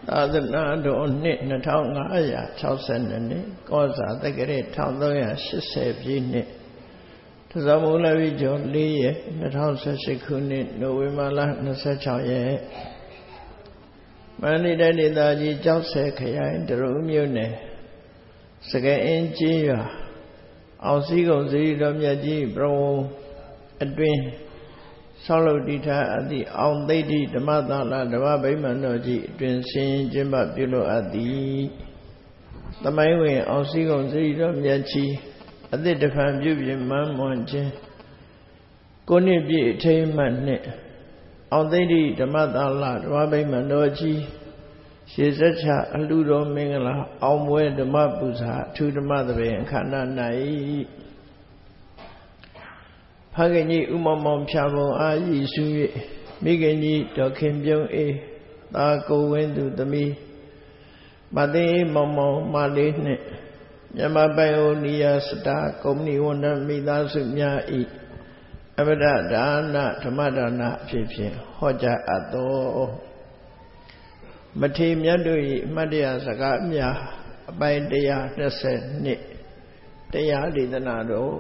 သာသနာတော်နှစ်2562နှစ်ကောဇာတက္ကရာ1380ပြည့်နှစ်တဇမူလဝိကျော်4ရက်2018ခုနှစ်နိုဝင်ဘာလ26ရက်မန္တလေးတိုင်းဒေသကြီးကျောက်ဆည်ခရိုင်ဒရုံမြို့နယ်စကဲအင်းကျေးရွာအောင်စည်းကုံစရီတော်မြတ်ကြီးပရဝုံအတွင်းဆောက်လုပ်တည်ထားအသည့်အောင်သိတိဓမ္မသာလဓမ္မဗိမာန်တော်ကြီးအတွင်ဆင်းကျင်းပပြုလုပ်အပ်သည်သမိုင်းဝင်အောင်စည်းကုံစရီတော်မြတ်ကြီးအသည့်တဖန်ပြုပြင်မွမ်းခြင်းကိုနှစ်ပြည့်အထိမ်းအမှတ်နှင့်အောင်သိတိဓမ္မသာလဓမ္မဗိမာန်တော်ကြီးရှေ့ဆက်ချအလှတော်မင်္ဂလာအောင်ပွဲဓမ္မပူဇာအထူးဓမ္မသဘင်အခမ်းအနား၌ဖခင်ကြီးဥမမောင်ဖြာပုံအားရည်စူး၍မိခင်ကြီးဒေါခင်ပြုံးအေးသာကိုဝင်းသူသမီးမသိမောင်မောင်မလေးနှင့်မြန်မာပိုင်အိုနီယာစတာကုမ္ပဏီဝန်ထမ်းမိသားစုများ၏အပဒဒါနဓမ္မဒါနအဖြစ်ဖြင့်ဟောကြားအပ်သောမထေမြတ်တို့၏အမှတ်တရစကားများအပိုင်း120နှစ်တရားဒေသနာတော်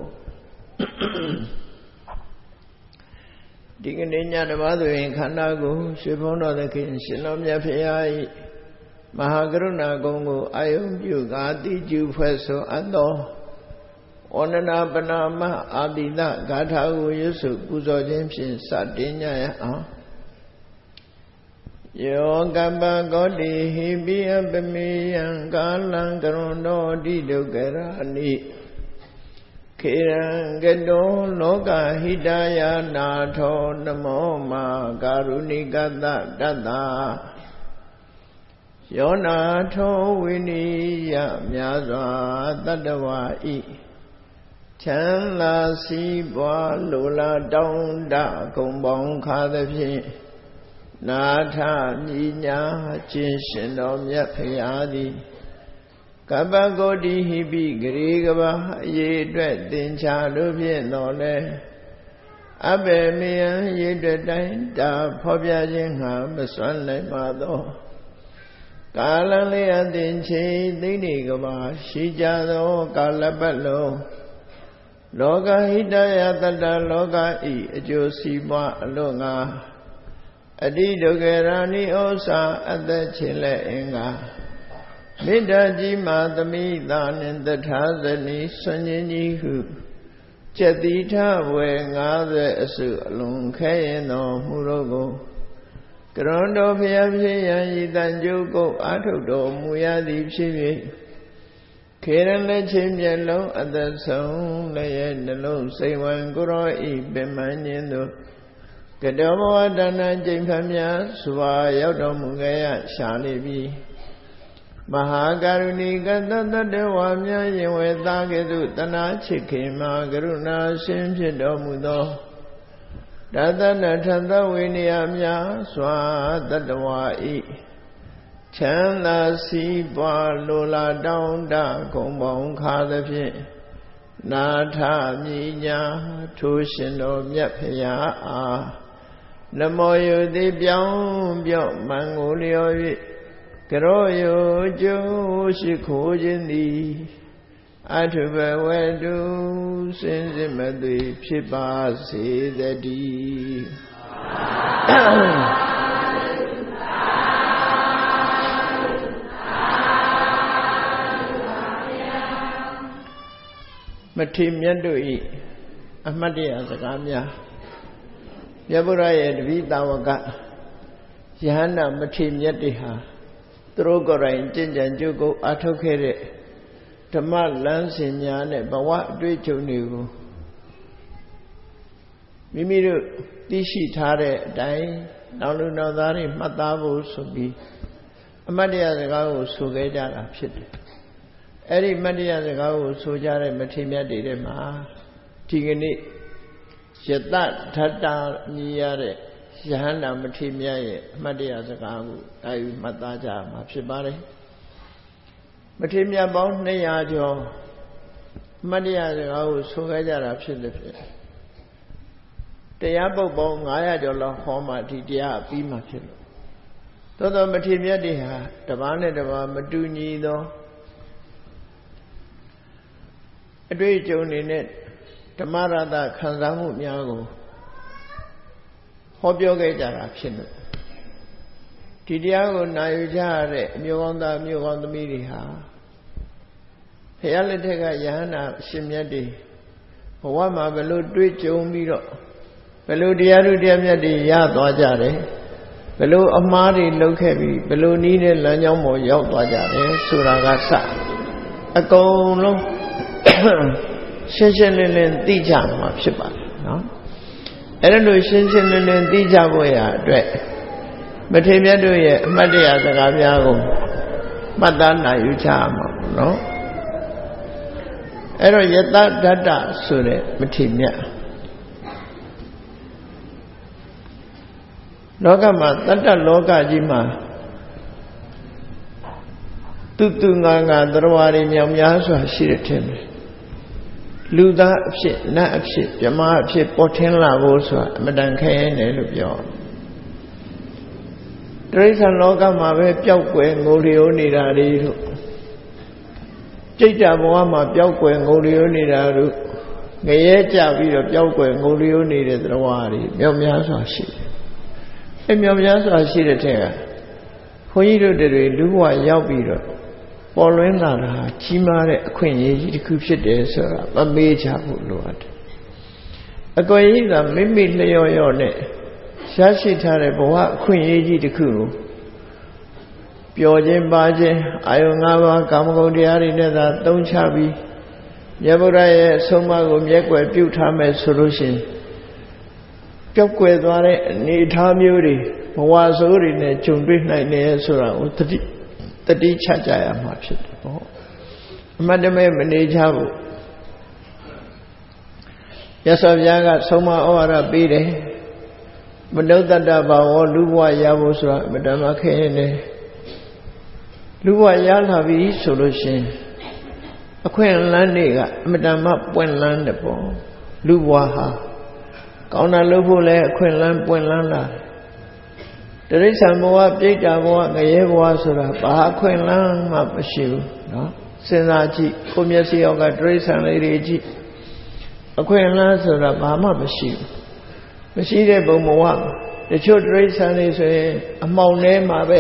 ဒီကနေ့ညဓမ္မသဘင်ခန္ဓာကိုရွှေဘုန်းတော်သခင်ရှင်တော်မြတ်ဖရာ၏မဟာကရုဏာဂုဏ်ကိုအာယုံပြုကာတိကျူဖွဲ့ဆိုအပ်သောဝန္ဒနာပနာမအာတိတဂါထာကိုရွတ်ဆိုပူဇော်ခြင်းဖြင့်စတင်ကြရအောင်ယောကပ္ပကောတိဟိပိအပမေယံကာလံကရုဏောတိဒုက္ခရာနိခေရံကတောလောကဟိတယနာထောနမောမာကာရုဏိကတတတ္တယောနာထောဝိနိယမြာစွာတတ္တဝါဤချမ်းသာစီးပွားလိုလားတောင်းတဂုံပေါင်းခါသဖြင့်နာထမြညာခြင်းရှင်တော်မြတ်ဖရာသည်ကပ္ပဂေါတိဟိပိဂရေကဘာအရေးအတွက်သင်္ချာလို့ဖြင့်တော်လဲအဘေမေယံရေအတွက်တိုင်းတာဖော်ပြခြင်းငါမစွမ်းနိုင်ပါသောကာလလေးအသင်ချေသိနေကဘာရှိကြသောကာလပတ်လုံးလောကဟိတယတတ္တလောကဤအကျိုးစီးပွားအလို့ငါအတိဒုက္ခရာနိဩစာအသက်ချေလက်အင်္ဂါမေတ္တာကြီးမာသမိသာနှင့်တထာဇနီဆွန်ခြင်းကြီးဟုကျက်တိထဝေ50အစုအလုံးခဲရင်တော်မူတော့ကိုကရွန်တော်ဖျားဖြစ်ရန်ဤတန်ကျုပ်ကိုအာထုတ်တော်မူရသည်ဖြစ်၍ခေရလက်ချင်းမျက်လုံးအသက်ဆုံးလည်းရဲ့နှလုံးစိတ်ဝံကိုရောဤပင်မခြင်းတို့ကတောဘဝတဏ္ဍကျိန်ဖန်များစွာရောက်တော်မူခဲ့ရရှာလိပြီမဟာကရုဏီကတတ္တဝါများယင်ဝေသားကဲ့သို့တနာချစ်ခင်မှာကရုဏာရှင်ဖြစ်တော်မူသောတသနထသဝိနည်းများစွာတတ္တဝါဤချမ်းသာစီးပွားလိုလားတောင်းတဂုံပေါင်းခါသဖြင့်နာထမြညာထိုးရှင်တော်မြတ်ဖရာအားနမောယုတိပြောင်းပြော့မန်ကိုလျော်၍ကရောယုကျိုးရှိခိုးခြင်းသည်အထုဘဝတုစင်စစ်မသွေဖြစ်ပါစေတည်းမထေမြတ်တို့၏အမှတ်တရစကားများမြတ်ဗုဒ္ဓရဲ့တပည့်တာဝကယဟန္တာမထေမြတ်တွေဟာသူတို့ကိုယ်တိုင်ကျင့်ကြံကြိုးကိုအားထုတ်ခဲ့တဲ့ဓမ္မလမ်းစဉ်များနဲ့ဘဝအတွေ့အကြုံတွေကိုမိမိတို့သိရှိထားတဲ့အတိုင်းနောက်လူနောက်သားတွေမှတ်သားဖို့ဆိုပြီးအမှတ်တရစကားကိုဆိုခဲ့ကြတာဖြစ်တယ်။အဲ့ဒီအမှတ်တရစကားကိုဆိုကြတဲ့မထေမြတ်တွေထဲမှာဒီကနေ့ယတထတ္တမြည်ရတဲ့ယဟန္တာမထေမြတ်ရဲ့အမှတ်တရစကားကိုအာယူမှတ်သားကြမှာဖြစ်ပါတယ်မထေမြတ်ပေါင်း200ကျော်အမှတ်တရစကားကိုဆိုခဲ့ကြတာဖြစ်တယ်ဖြစ်တရားပုဒ်ပေါင်း900ကျော်လောက်ဟောမှဒီတရားပြီးမှဖြစ်လို့သောသောမထေရမြတ်တွေဟာတပါးနဲ့တပါးမတူညီသောအတွေ့အကြုံတွေနဲ့ဓမ္မရတခံစားမှုများကိုဟောပြောခဲ့ကြတာဖြစ်လို့ဒီတရားကိုနာယူကြရတဲ့အမျိုးကောင်းသားအမျိုးကောင်းသမီးတွေဟာဘုရားလက်ထက်ကယဟန္တာရှင်မြတ်တွေဘဝမှာဘယ်လိုတွေ့ကြုံပြီးတော့ဘယ်လိုတရားဓုတရားမြတ်တွေရသွားကြတယ်ဘယ်လိုအမှားတွေလုပ်ခဲ့ပြီးဘယ်လိုနည်းနဲ့လမ်းကြောင်းပေါ်ရောက်သွားကြတယ်ဆိုတာကစအကုန်လုံးရှင်းရှင်းလင်းလင်းသိကြမှာဖြစ်ပါတယ်နော်အဲ့ဒါလို့ရှင်းရှင်းလင်းလင်းသိကြဖို့ရအတွက်မထေရမြတ်တို့ရဲ့အမှတ်တရစကားများကိုမှတ်သားနိုင်ယူကြရမှာပေါ့နော်အဲ့တော့ယတဒတ္တဆိုတဲ့မထေရမြတ်လောကမှာတတ္တလောကကြီးမှာသူငါသရဝါတွေမြောင်များစွာရှိတဲ့ထင်တယ်လူသားအဖြစ်နတ်အဖြစ်မြမအဖြစ်ပေါ်ထင်းလာဖို့ဆိုတာအမတန်ခဲနေလို့ပြောတိရစ္ဆာန်လောကမှာပဲပျောက်ကွယ်ငိုလျိုနေတာတွေတို့ကြိတ်တာဘဝမှာပျောက်ကွယ်ငိုလျိုနေတာတို့ငရဲကြပြီးတော့ပျောက်ကွယ်ငိုလျိုနေတဲ့သရဝါတွေမြောင်များစွာရှိတယ်အဲမြောင်များစွာရှိတဲ့ထက်ကဘုန်းကြီးတို့တွေလူဘဝရောက်ပြီးတော့ပေါ်လွင်လာတာကြီးမားတဲ့အခွင့်အရေးကြီးတစ်ခုဖြစ်တယ်ဆိုတာမမေ့ချဖို့လိုအပ်တယ်။အကွယ်ကြီးကမိမိလျော့လျော့နဲ့ရရှိထားတဲ့ဘဝအခွင့်အရေးကြီးတစ်ခုကိုပျော်ခြင်းပါခြင်းအာယုံ၅ပါးကာမဂုဏ်တရားတွေနဲ့သာသုံးချပြီးမြတ်ဗုဒ္ဓရဲ့အဆုံးအမကိုမျက်ကွယ်ပြုထားမယ်ဆိုလို့ရှိရင်ပျောက်ကွယ်သွားတဲ့အနေအထားမျိုးတွေဘဝဆိုးတွေနဲ့ဂျုံတွေ့နိုင်တယ်ဆိုတာကိုတတိချကြရမှာဖြစ်တယ်ပေါ့အမှတ်တမဲ့မနေကြဘူးရသော်ဘုရားကဆုံးမဩဝါဒပေးတယ်မနုဿတ္တဘာဝလူဘဝရဖို့ဆိုတာအမတမခဲနေလူဘဝရလာပြီဆိုလို့ရှင်အခွင့်အလမ်းတွေကအမတမပွင့်လန်းတယ်ပေါ့လူဘဝဟာကောင်းတာလုပ်ဖို့လဲအခွင့်အလမ်းပွင့်လန်းလာတယ်တိရစ္ဆာန်ဘဝပြိတ္တာဘဝငရဲဘဝဆိုတာဘာအခွင့်အလမ်းမှမရှိဘူးနော်စဉ်းစားကြည့်ကိုမျက်စိရောက်ကတိရစ္ဆာန်လေးတွေကြည့်အခွင့်အလမ်းဆိုတာဘာမှမရှိဘူးမရှိတဲ့ဘုံဘဝတချို့တိရစ္ဆာန်တွေဆိုရင်အမှောင်ထဲမှာပဲ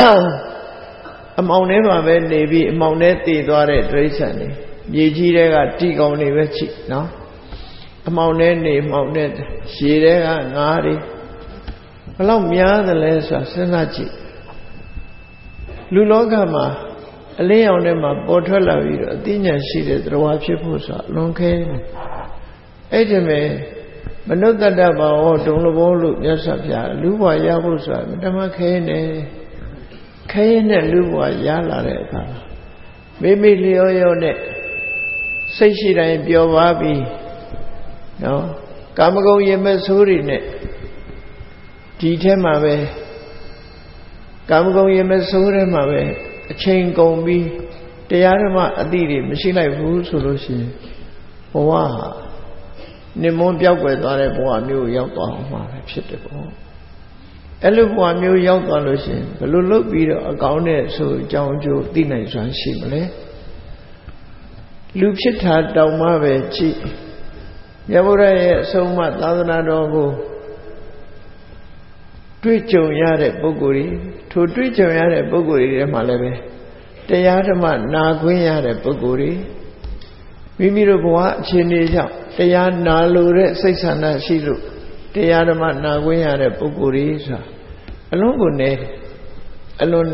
နေပြီးအမှောင်ထဲတည်သွားတဲ့တိရစ္ဆာန်တွေမြေကြီးတွေကတီကောင်တွေပဲကြည့်နော်အမှောင်ထဲနေမှောင်ထဲရေထဲကငါးတွေဘယ်လောက်များသလဲဆိုတာစဉ်းစားကြည့်လူလောကမှာအလင်းရောင်ထဲမှာပေါ်ထွက်လာပြီးတော့အသိဉာဏ်ရှိတဲ့သရဝါဖြစ်ဖို့ဆိုတာအလွန်ခဲတယ်အဲ့ဒီမဲ့မနုဿတ္တဘာဝဒုံလဘောလို့မြတ်စွာဘုရားလူဘဝရဖို့ဆိုတာတမခဲနေခဲနဲ့လူဘဝရလာတဲ့အခါမိမိလျော်ရောနဲ့စိတ်ရှိတိုင်းပျော်ပါပြီနော်ကာမဂုဏ်ရမဲ့ဆိုးတွေနဲ့ဒီထဲမှာပဲကာမဂုဏ်ရမဲ့ဆိုးထဲမှာပဲအချိန်ကုန်ပြီးတရားဓမ္မအတိတွေမရှိလိုက်ဘူးဆိုလို့ရှိရင်ဘဝဟာနိမွန်းပြောက်ွယ်သွားတဲ့ဘဝမျိုးရောက်သွားအောင်မှာပဲဖြစ်တယ်ပေါ့အဲ့လိုဘဝမျိုးရောက်သွားလို့ရှိရင်ဘယ်လိုလုပ်ပြီးတော့အကောင်းနဲ့ဆိုအကြောင်းအကျိုးသိနိုင်စွမ်းရှိမလဲလူဖြစ်တာတောင်မှပဲကြည့်မြတ်ဗုဒ္ဓရဲ့အဆုံးအမသာသနာတော်ကိုတွေ့ကြုံရတဲ့ပုဂ္ဂိုလ်တွေထိုတွေ့ကြုံရတဲ့ပုဂ္ဂိုလ်တွေထဲမှာလည်းပဲတရားဓမ္မနာခွင့်ရတဲ့ပုဂ္ဂိုလ်တွေမိမိတို့ဘဝအခြေအနေကြောင့်တရားနာလိုတဲ့စိတ်ဆန္ဒရှိလို့တရားဓမ္မနာခွင့်ရတဲ့ပုဂ္ဂိုလ်တွေဆိုတာအလွန်ကိုနေတယ်အလွန်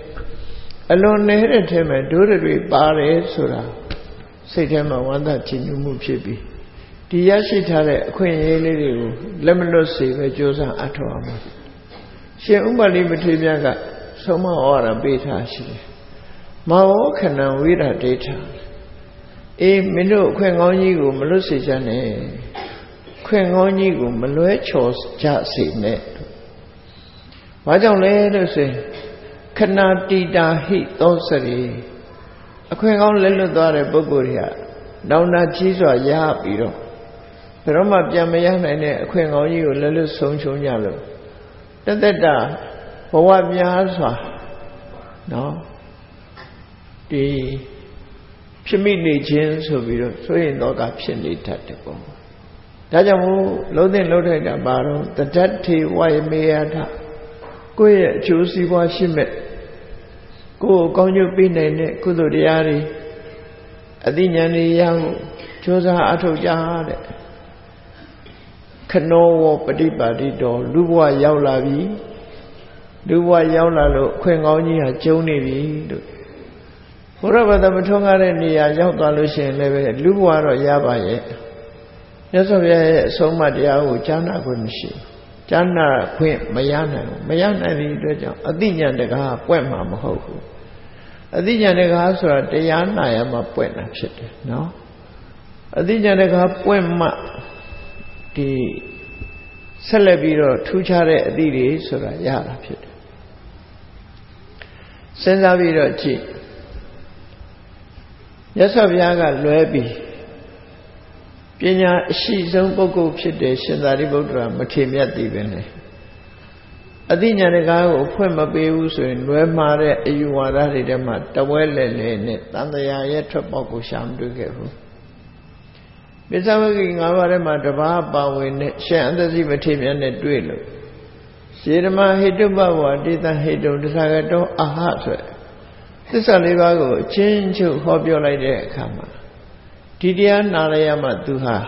နေတဲ့ထဲမှာဒုရတွေပါတယ်ဆိုတာစိတ်ထဲမှာဝမ်းသာကြည်ညိုမှုဖြစ်ပြီးဒီရရှိထားတဲ့အခွင့်အရေးလေးတွေကိုလက်မလွတ်စေပဲကြိုးစားအထောက်အမှာရှင်ဥပ္ပါလိမထေရမြတ်ကဆုံးမဩဝါဒပေးထားရှိတယ်မဝေါခဏံဝိရဒိဋ္ဌာအေးမင်းတို့အခွင့်ကောင်းကြီးကိုမလွတ်စေချင်နဲ့ခွင့်ကောင်းကြီးကိုမလွဲချော်ကြစေနဲ့ဘာကြောင့်လဲလို့ဆိုရင်ခဏတိတာဟိသောစရိအခွင့်ကောင်းလက်လွတ်သွားတဲ့ပုဂ္ဂိုလ်တွေကနောင်နာကြီးစွာရပြီးတော့ဘယ်တော့မှပြန်မရနိုင်တဲ့အခွင့်ကောင်းကြီးကိုလက်လွတ်ဆုံးရှုံးကြလို့တသက်တာဘဝများစွာနော်ဒီဖြစ်မိနေခြင်းဆိုပြီးတော့ဆိုရင်တော့ကဖြစ်နေတတ်တယ်ပေါ့ဒါကြောင့်မို့လုံးသိလုံးထိုက်တာပါတော့တတ္ထေဝယမေယထကိုယ့်ရဲ့အကျိုးစီးပွားရှိမဲ့ကိုယ်ကောင်းကျိုးပေးနိုင်တဲ့ကုသိုလ်တရားတွေအသိဉာဏ်တွေရဖို့ကြိုးစားအထောက်ကြတဲ့ခနောဝပฏิပါတိတော်လူဘဝရောက်လာပြီလူဘဝရောက်လာလို့အခွင့်ကောင်းကြီးဟာကျုံနေပြီလို့ဘုရားဘာသာမထွန်းကားတဲ့နေရာရောက်သွားလို့ရှိရင်လည်းပဲလူဘဝတော့ရပါရဲ့မြတ်စွာဘုရားရဲ့အဆုံးအမတရားကိုကြားနာခွင့်မရှိကြားနာခွင့်မရနိုင်ဘူးမရနိုင်တဲ့အတွက်ကြောင့်အသိဉာဏ်တကားပွင့်မှာမဟုတ်ဘူးအသိဉာဏ်တကားဆိုတာတရားနာရမှပွင့်တာဖြစ်တယ်နော်အသိဉာဏ်တကားပွင့်မှဒီဆက်လက်ပြီးတော့ထူးခြားတဲ့အသည့်တွေဆိုတာရတာဖြစ်တယ်စဉ်းစားပြီးတော့ကြည့်မြတ်စွာဘုရားကလွဲပြီးပညာအရှိဆုံးပုဂ္ဂိုလ်ဖြစ်တဲ့ရှင်သာရိပုတ္တရာမထေမြတ်သည်ပဲလေအသိဉာဏ်တကားကိုဖွင့်မပေးဘူးဆိုရင်လွဲမှားတဲ့အယူဝါဒတွေထဲမှာတဝဲလဲလဲနဲ့တန်တရားရဲ့ထွက်ပေါက်ကိုရှာမတွေ့ခဲ့ဘူးပစ္စဝဂီ၅ပါးထဲမှာတပါးပါဝင်တဲ့ရှင်အတ္တစီမထေမြတ်နဲ့တွေ့လို့စေတမဟိတုပဝါတိတဟိတုတသဂတောအာဟဆိုသစ္စာလေးပါးကိုအချင်းချုပ်ဟောပြောလိုက်တဲ့အခါမှာဒီတရားနာရရမှသူဟာ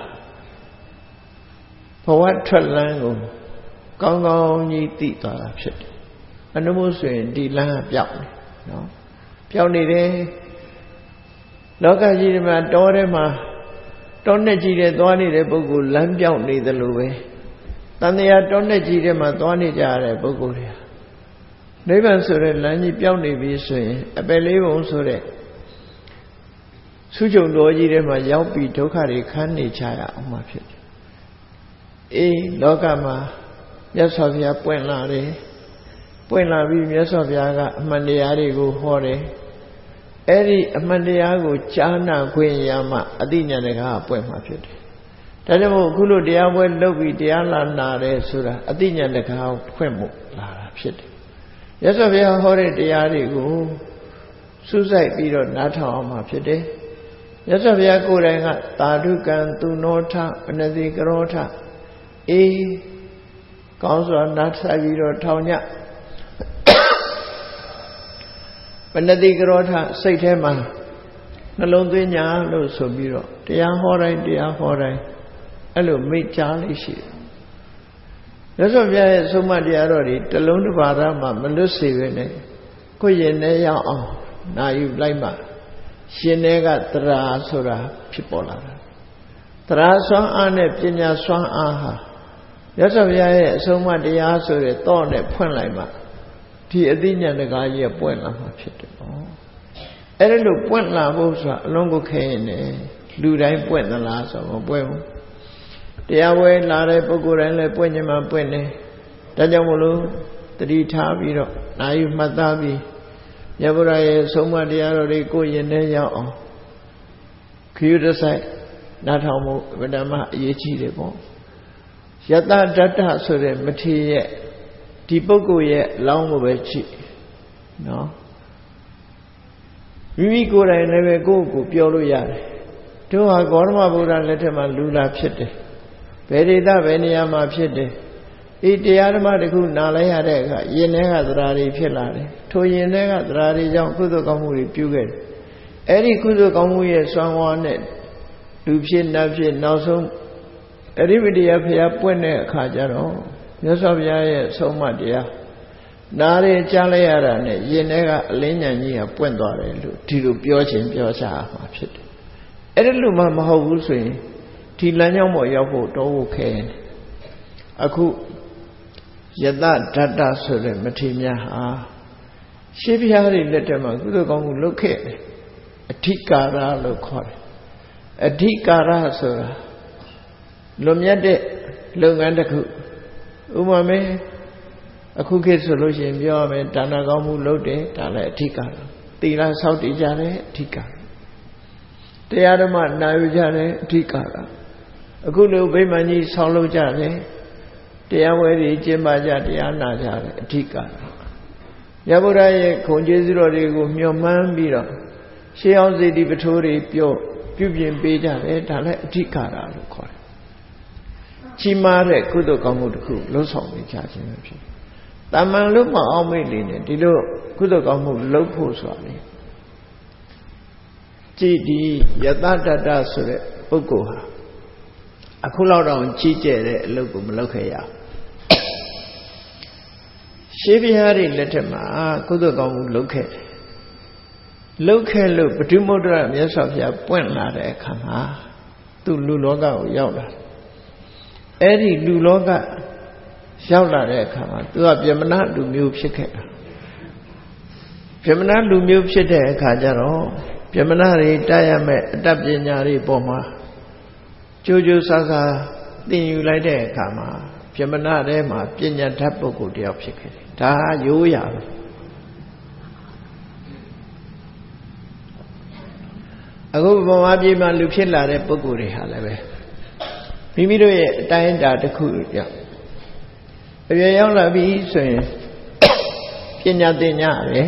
ဘဝထွက်လန်းကိုကောင်းကောင်းကြီးသိသွားတာဖြစ်တယ်အနုမို့ဆိုရင်ဒီလမ်းကပျောက်နေနော်ပျောက်နေတယ်လောကကြီးဒီမှာတောထဲမှာတောနဲ့ကြီးတဲ့သွားနေတဲ့ပုဂ္ဂိုလ်လမ်းပြောင်းနေသလိုပဲတန်တရားတောနဲ့ကြီးတဲ့မှာသွားနေကြတဲ့ပုဂ္ဂိုလ်တွေနိဗ္ဗာန်ဆိုတဲ့လမ်းကြီးပြောင်းနေပြီဆိုရင်အပယ်လေးပုံဆိုတဲ့ဆုချုပ်တော်ကြီးထဲမှာရောက်ပြီးဒုက္ခတွေခံနေကြရအောင်မှဖြစ်တယ်အေးလောကမှာမြတ်စွာဘုရားပွင့်လာတယ်ပွင့်လာပြီးမြတ်စွာဘုရားကအမှန်တရားတွေကိုဟောတယ်အဲ့ဒီအမှန်တရားကိုကြားနာခွင့်ရမှအသိဉာဏ်တကားပွင့်မှာဖြစ်တယ်ဒါကြောင့်မို့အခုလိုတရားပွဲလုပ်ပြီးတရားလာနာတယ်ဆိုတာအသိဉာဏ်တကားဖွင့်ဖို့လာတာဖြစ်တယ်မြတ်စွာဘုရားဟောတဲ့တရားတွေကိုစူးစိုက်ပြီးတော့နားထောင်အောင်မှာဖြစ်တယ်မြတ်စွာဘုရားကိုယ်တိုင်ကသာဓုကံသူနောထပနတိကရောထအေးကောင်းစွာနားထိုင်ပြီးတော့ထောင်ညပနတိကရောထစိတ်ထဲမှာနှလုံးသွင်းညာလို့ဆိုပြီးတော့တရားဟောတိုင်းတရားဟောတိုင်းအဲ့လိုမိတ်ကြားလေးရှိတယ်မြတ်စွာဘုရားရဲ့ဆုံးမတရားတော်တွေတလုံးတစ်ပါးသားမှမလွတ်စေပဲနဲ့ကိုယ်ရင်ထဲရောက်အောင်နာယူလိုက်မှရှင်ထဲကသရာဆိုတာဖြစ်ပေါ်လာတာသရာစွမ်းအားနဲ့ပညာစွမ်းအားဟာမြတ်စွာဘုရားရဲ့အဆုံးအမတရားဆိုတဲ့တော့နဲ့ဖွင့်လိုက်မှဒီအသိဉာဏ်တကားကြီးပွင့်လာမှာဖြစ်တယ်ပေါ့အဲ့ဒါလို့ပွင့်လာဖို့ဆိုတာအလုံးကိုခဲရင်လည်းလူတိုင်းပွင့်သလားဆိုတော့မပွင့်ဘူးတရားဝဲလာတဲ့ပုဂ္ဂိုလ်တိုင်းလည်းပွင့်ခြင်းမှပွင့်တယ်ဒါကြောင့်မို့လို့တတိထားပြီးတော့နာယူမှတ်သားပြီးမြတ်ဗုဒ္ဓရဲ့ဆုံးမတရားတော်တွေကိုယင်ထဲရောက်အောင်ခရစ်ဆိုင်နားထောင်မှုဗဒမအရေးကြီးတယ်ပေါ့ယတဓတ္တဆိုတဲ့မထေရရဲ့ဒီပုဂ္ဂိုလ်ရဲ့အလောင်းကိုပဲကြည့်နော်မိမိကိုယ်တိုင်လည်းပဲကိုယ့်ကိုပြောလို့ရတယ်တို့ဟာဂေါတမဗုဒ္ဓလက်ထက်မှာလူလာဖြစ်တယ်ဘယ်ဒေသဘယ်နေရာမှာဖြစ်တယ်ဤတရားဓမ္မတစ်ခုနားလဲရတဲ့အခါယင်ထဲကသရာတွေဖြစ်လာတယ်ထိုယင်ထဲကသရာတွေကြောင့်ကုသိုလ်ကောင်းမှုတွေပြုခဲ့တယ်အဲ့ဒီကုသိုလ်ကောင်းမှုရဲ့စွမ်းဝါးနဲ့လူဖြစ်နတ်ဖြစ်နောက်ဆုံးအရိပတရားဖျားပွင့်တဲ့အခါကျတော့မြတ်စွာဘုရားရဲ့ဆုံးမတရားနားရကြားလိုက်ရတာနဲ့ယင်ထဲကအလင်းဉာဏ်ကြီးကပွင့်သွားတယ်လို့ဒီလိုပြောခြင်းပြောချာမှာဖြစ်တယ်အဲ့ဒါလို့မှမဟုတ်ဘူးဆိုရင်ဒီလမ်းကြောင်းပေါ်ရောက်ဖို့တော့ဖို့ခဲရင်အခုယတဓတ္တဆိုတဲ့မထေရများဟာရှေးဘုရားတွေလက်ထက်မှာကုသိုလ်ကောင်းမှုလုပ်ခဲ့တယ်အဓိကာရလို့ခေါ်တယ်အဓိကာရဆိုတာလွန်မြတ်တဲ့လုပ်ငန်းတစ်ခုဥပမာမဲ့အခုခေတ်ဆိုလို့ရှိရင်ပြောရမယ်ဒါနကောင်းမှုလုပ်တယ်ဒါလည်းအဓိကာရသီလဆောက်တည်ကြတယ်အဓိကာရတရားဓမ္မနာယူကြတယ်အဓိကာရအခုလိုဗိမာန်ကြီးဆောင်းလုပ်ကြတယ်တရားဝဲတွေကျင့်ပါကြတရားနာကြတယ်အဓိကာရမြတ်ဗုဒ္ဓရဲ့ခုံကျေးဇူးတော်တွေကိုမျှော်မှန်းပြီးတော့ရှေးအောင်စေတီပထိုးတွေပြုပြင်ပေးကြတယ်ဒါလည်းအဓိကရာလို့ခေါ်တယ်ကြီးမားတဲ့ကုသိုလ်ကောင်းမှုတစ်ခုလှုပ်ဆောင်နေကြခြင်းပဲဖြစ်။တာမန်လို့မအောင်မေ့နေတယ်ဒီလိုကုသိုလ်ကောင်းမှုလှုပ်ဖို့ဆိုတာလေကြည်ဒီယတတတဆိုတဲ့ပုဂ္ဂိုလ်ဟာအခုလောက်တော့ကြီးကျယ်တဲ့အလုပ်ကိုမလုပ်ခဲ့ရဘူးရှေးဘုရားတွေလက်ထက်မှာကုသိုလ်ကောင်းမှုလုပ်ခဲ့တယ်လုပ်ခဲ့လို့ဗုဒ္ဓမုဒ္ဒရာမြတ်စွာဘုရားပွင့်လာတဲ့အခါမှာသူလူလောကကိုရောက်လာအဲ့ဒီလူလောကရောက်လာတဲ့အခါမှာသူကဗြဟ္မဏလူမျိုးဖြစ်ခဲ့တာဗြဟ္မဏလူမျိုးဖြစ်တဲ့အခါကျတော့ဗြဟ္မဏတွေတတ်ရမဲ့အတတ်ပညာတွေပေါ်မှာကြိုးကြိုးစားစားသင်ယူလိုက်တဲ့အခါမှာဗြဟ္မဏထဲမှာပညာတတ်ပုဂ္ဂိုလ်တယောက်ဖြစ်ခဲ့တယ်ဒါရိုးရာပဲအခုဘဝပြည်မှာလူဖြစ်လာတဲ့ပုဂ္ဂိုလ်တွေဟာလည်းပဲမိမိတို့ရဲ့အတိုင်းအတာတစ်ခုကြောင့်အပြည့်ရောက်လာပြီဆိုရင်ပညာသင်ရတယ်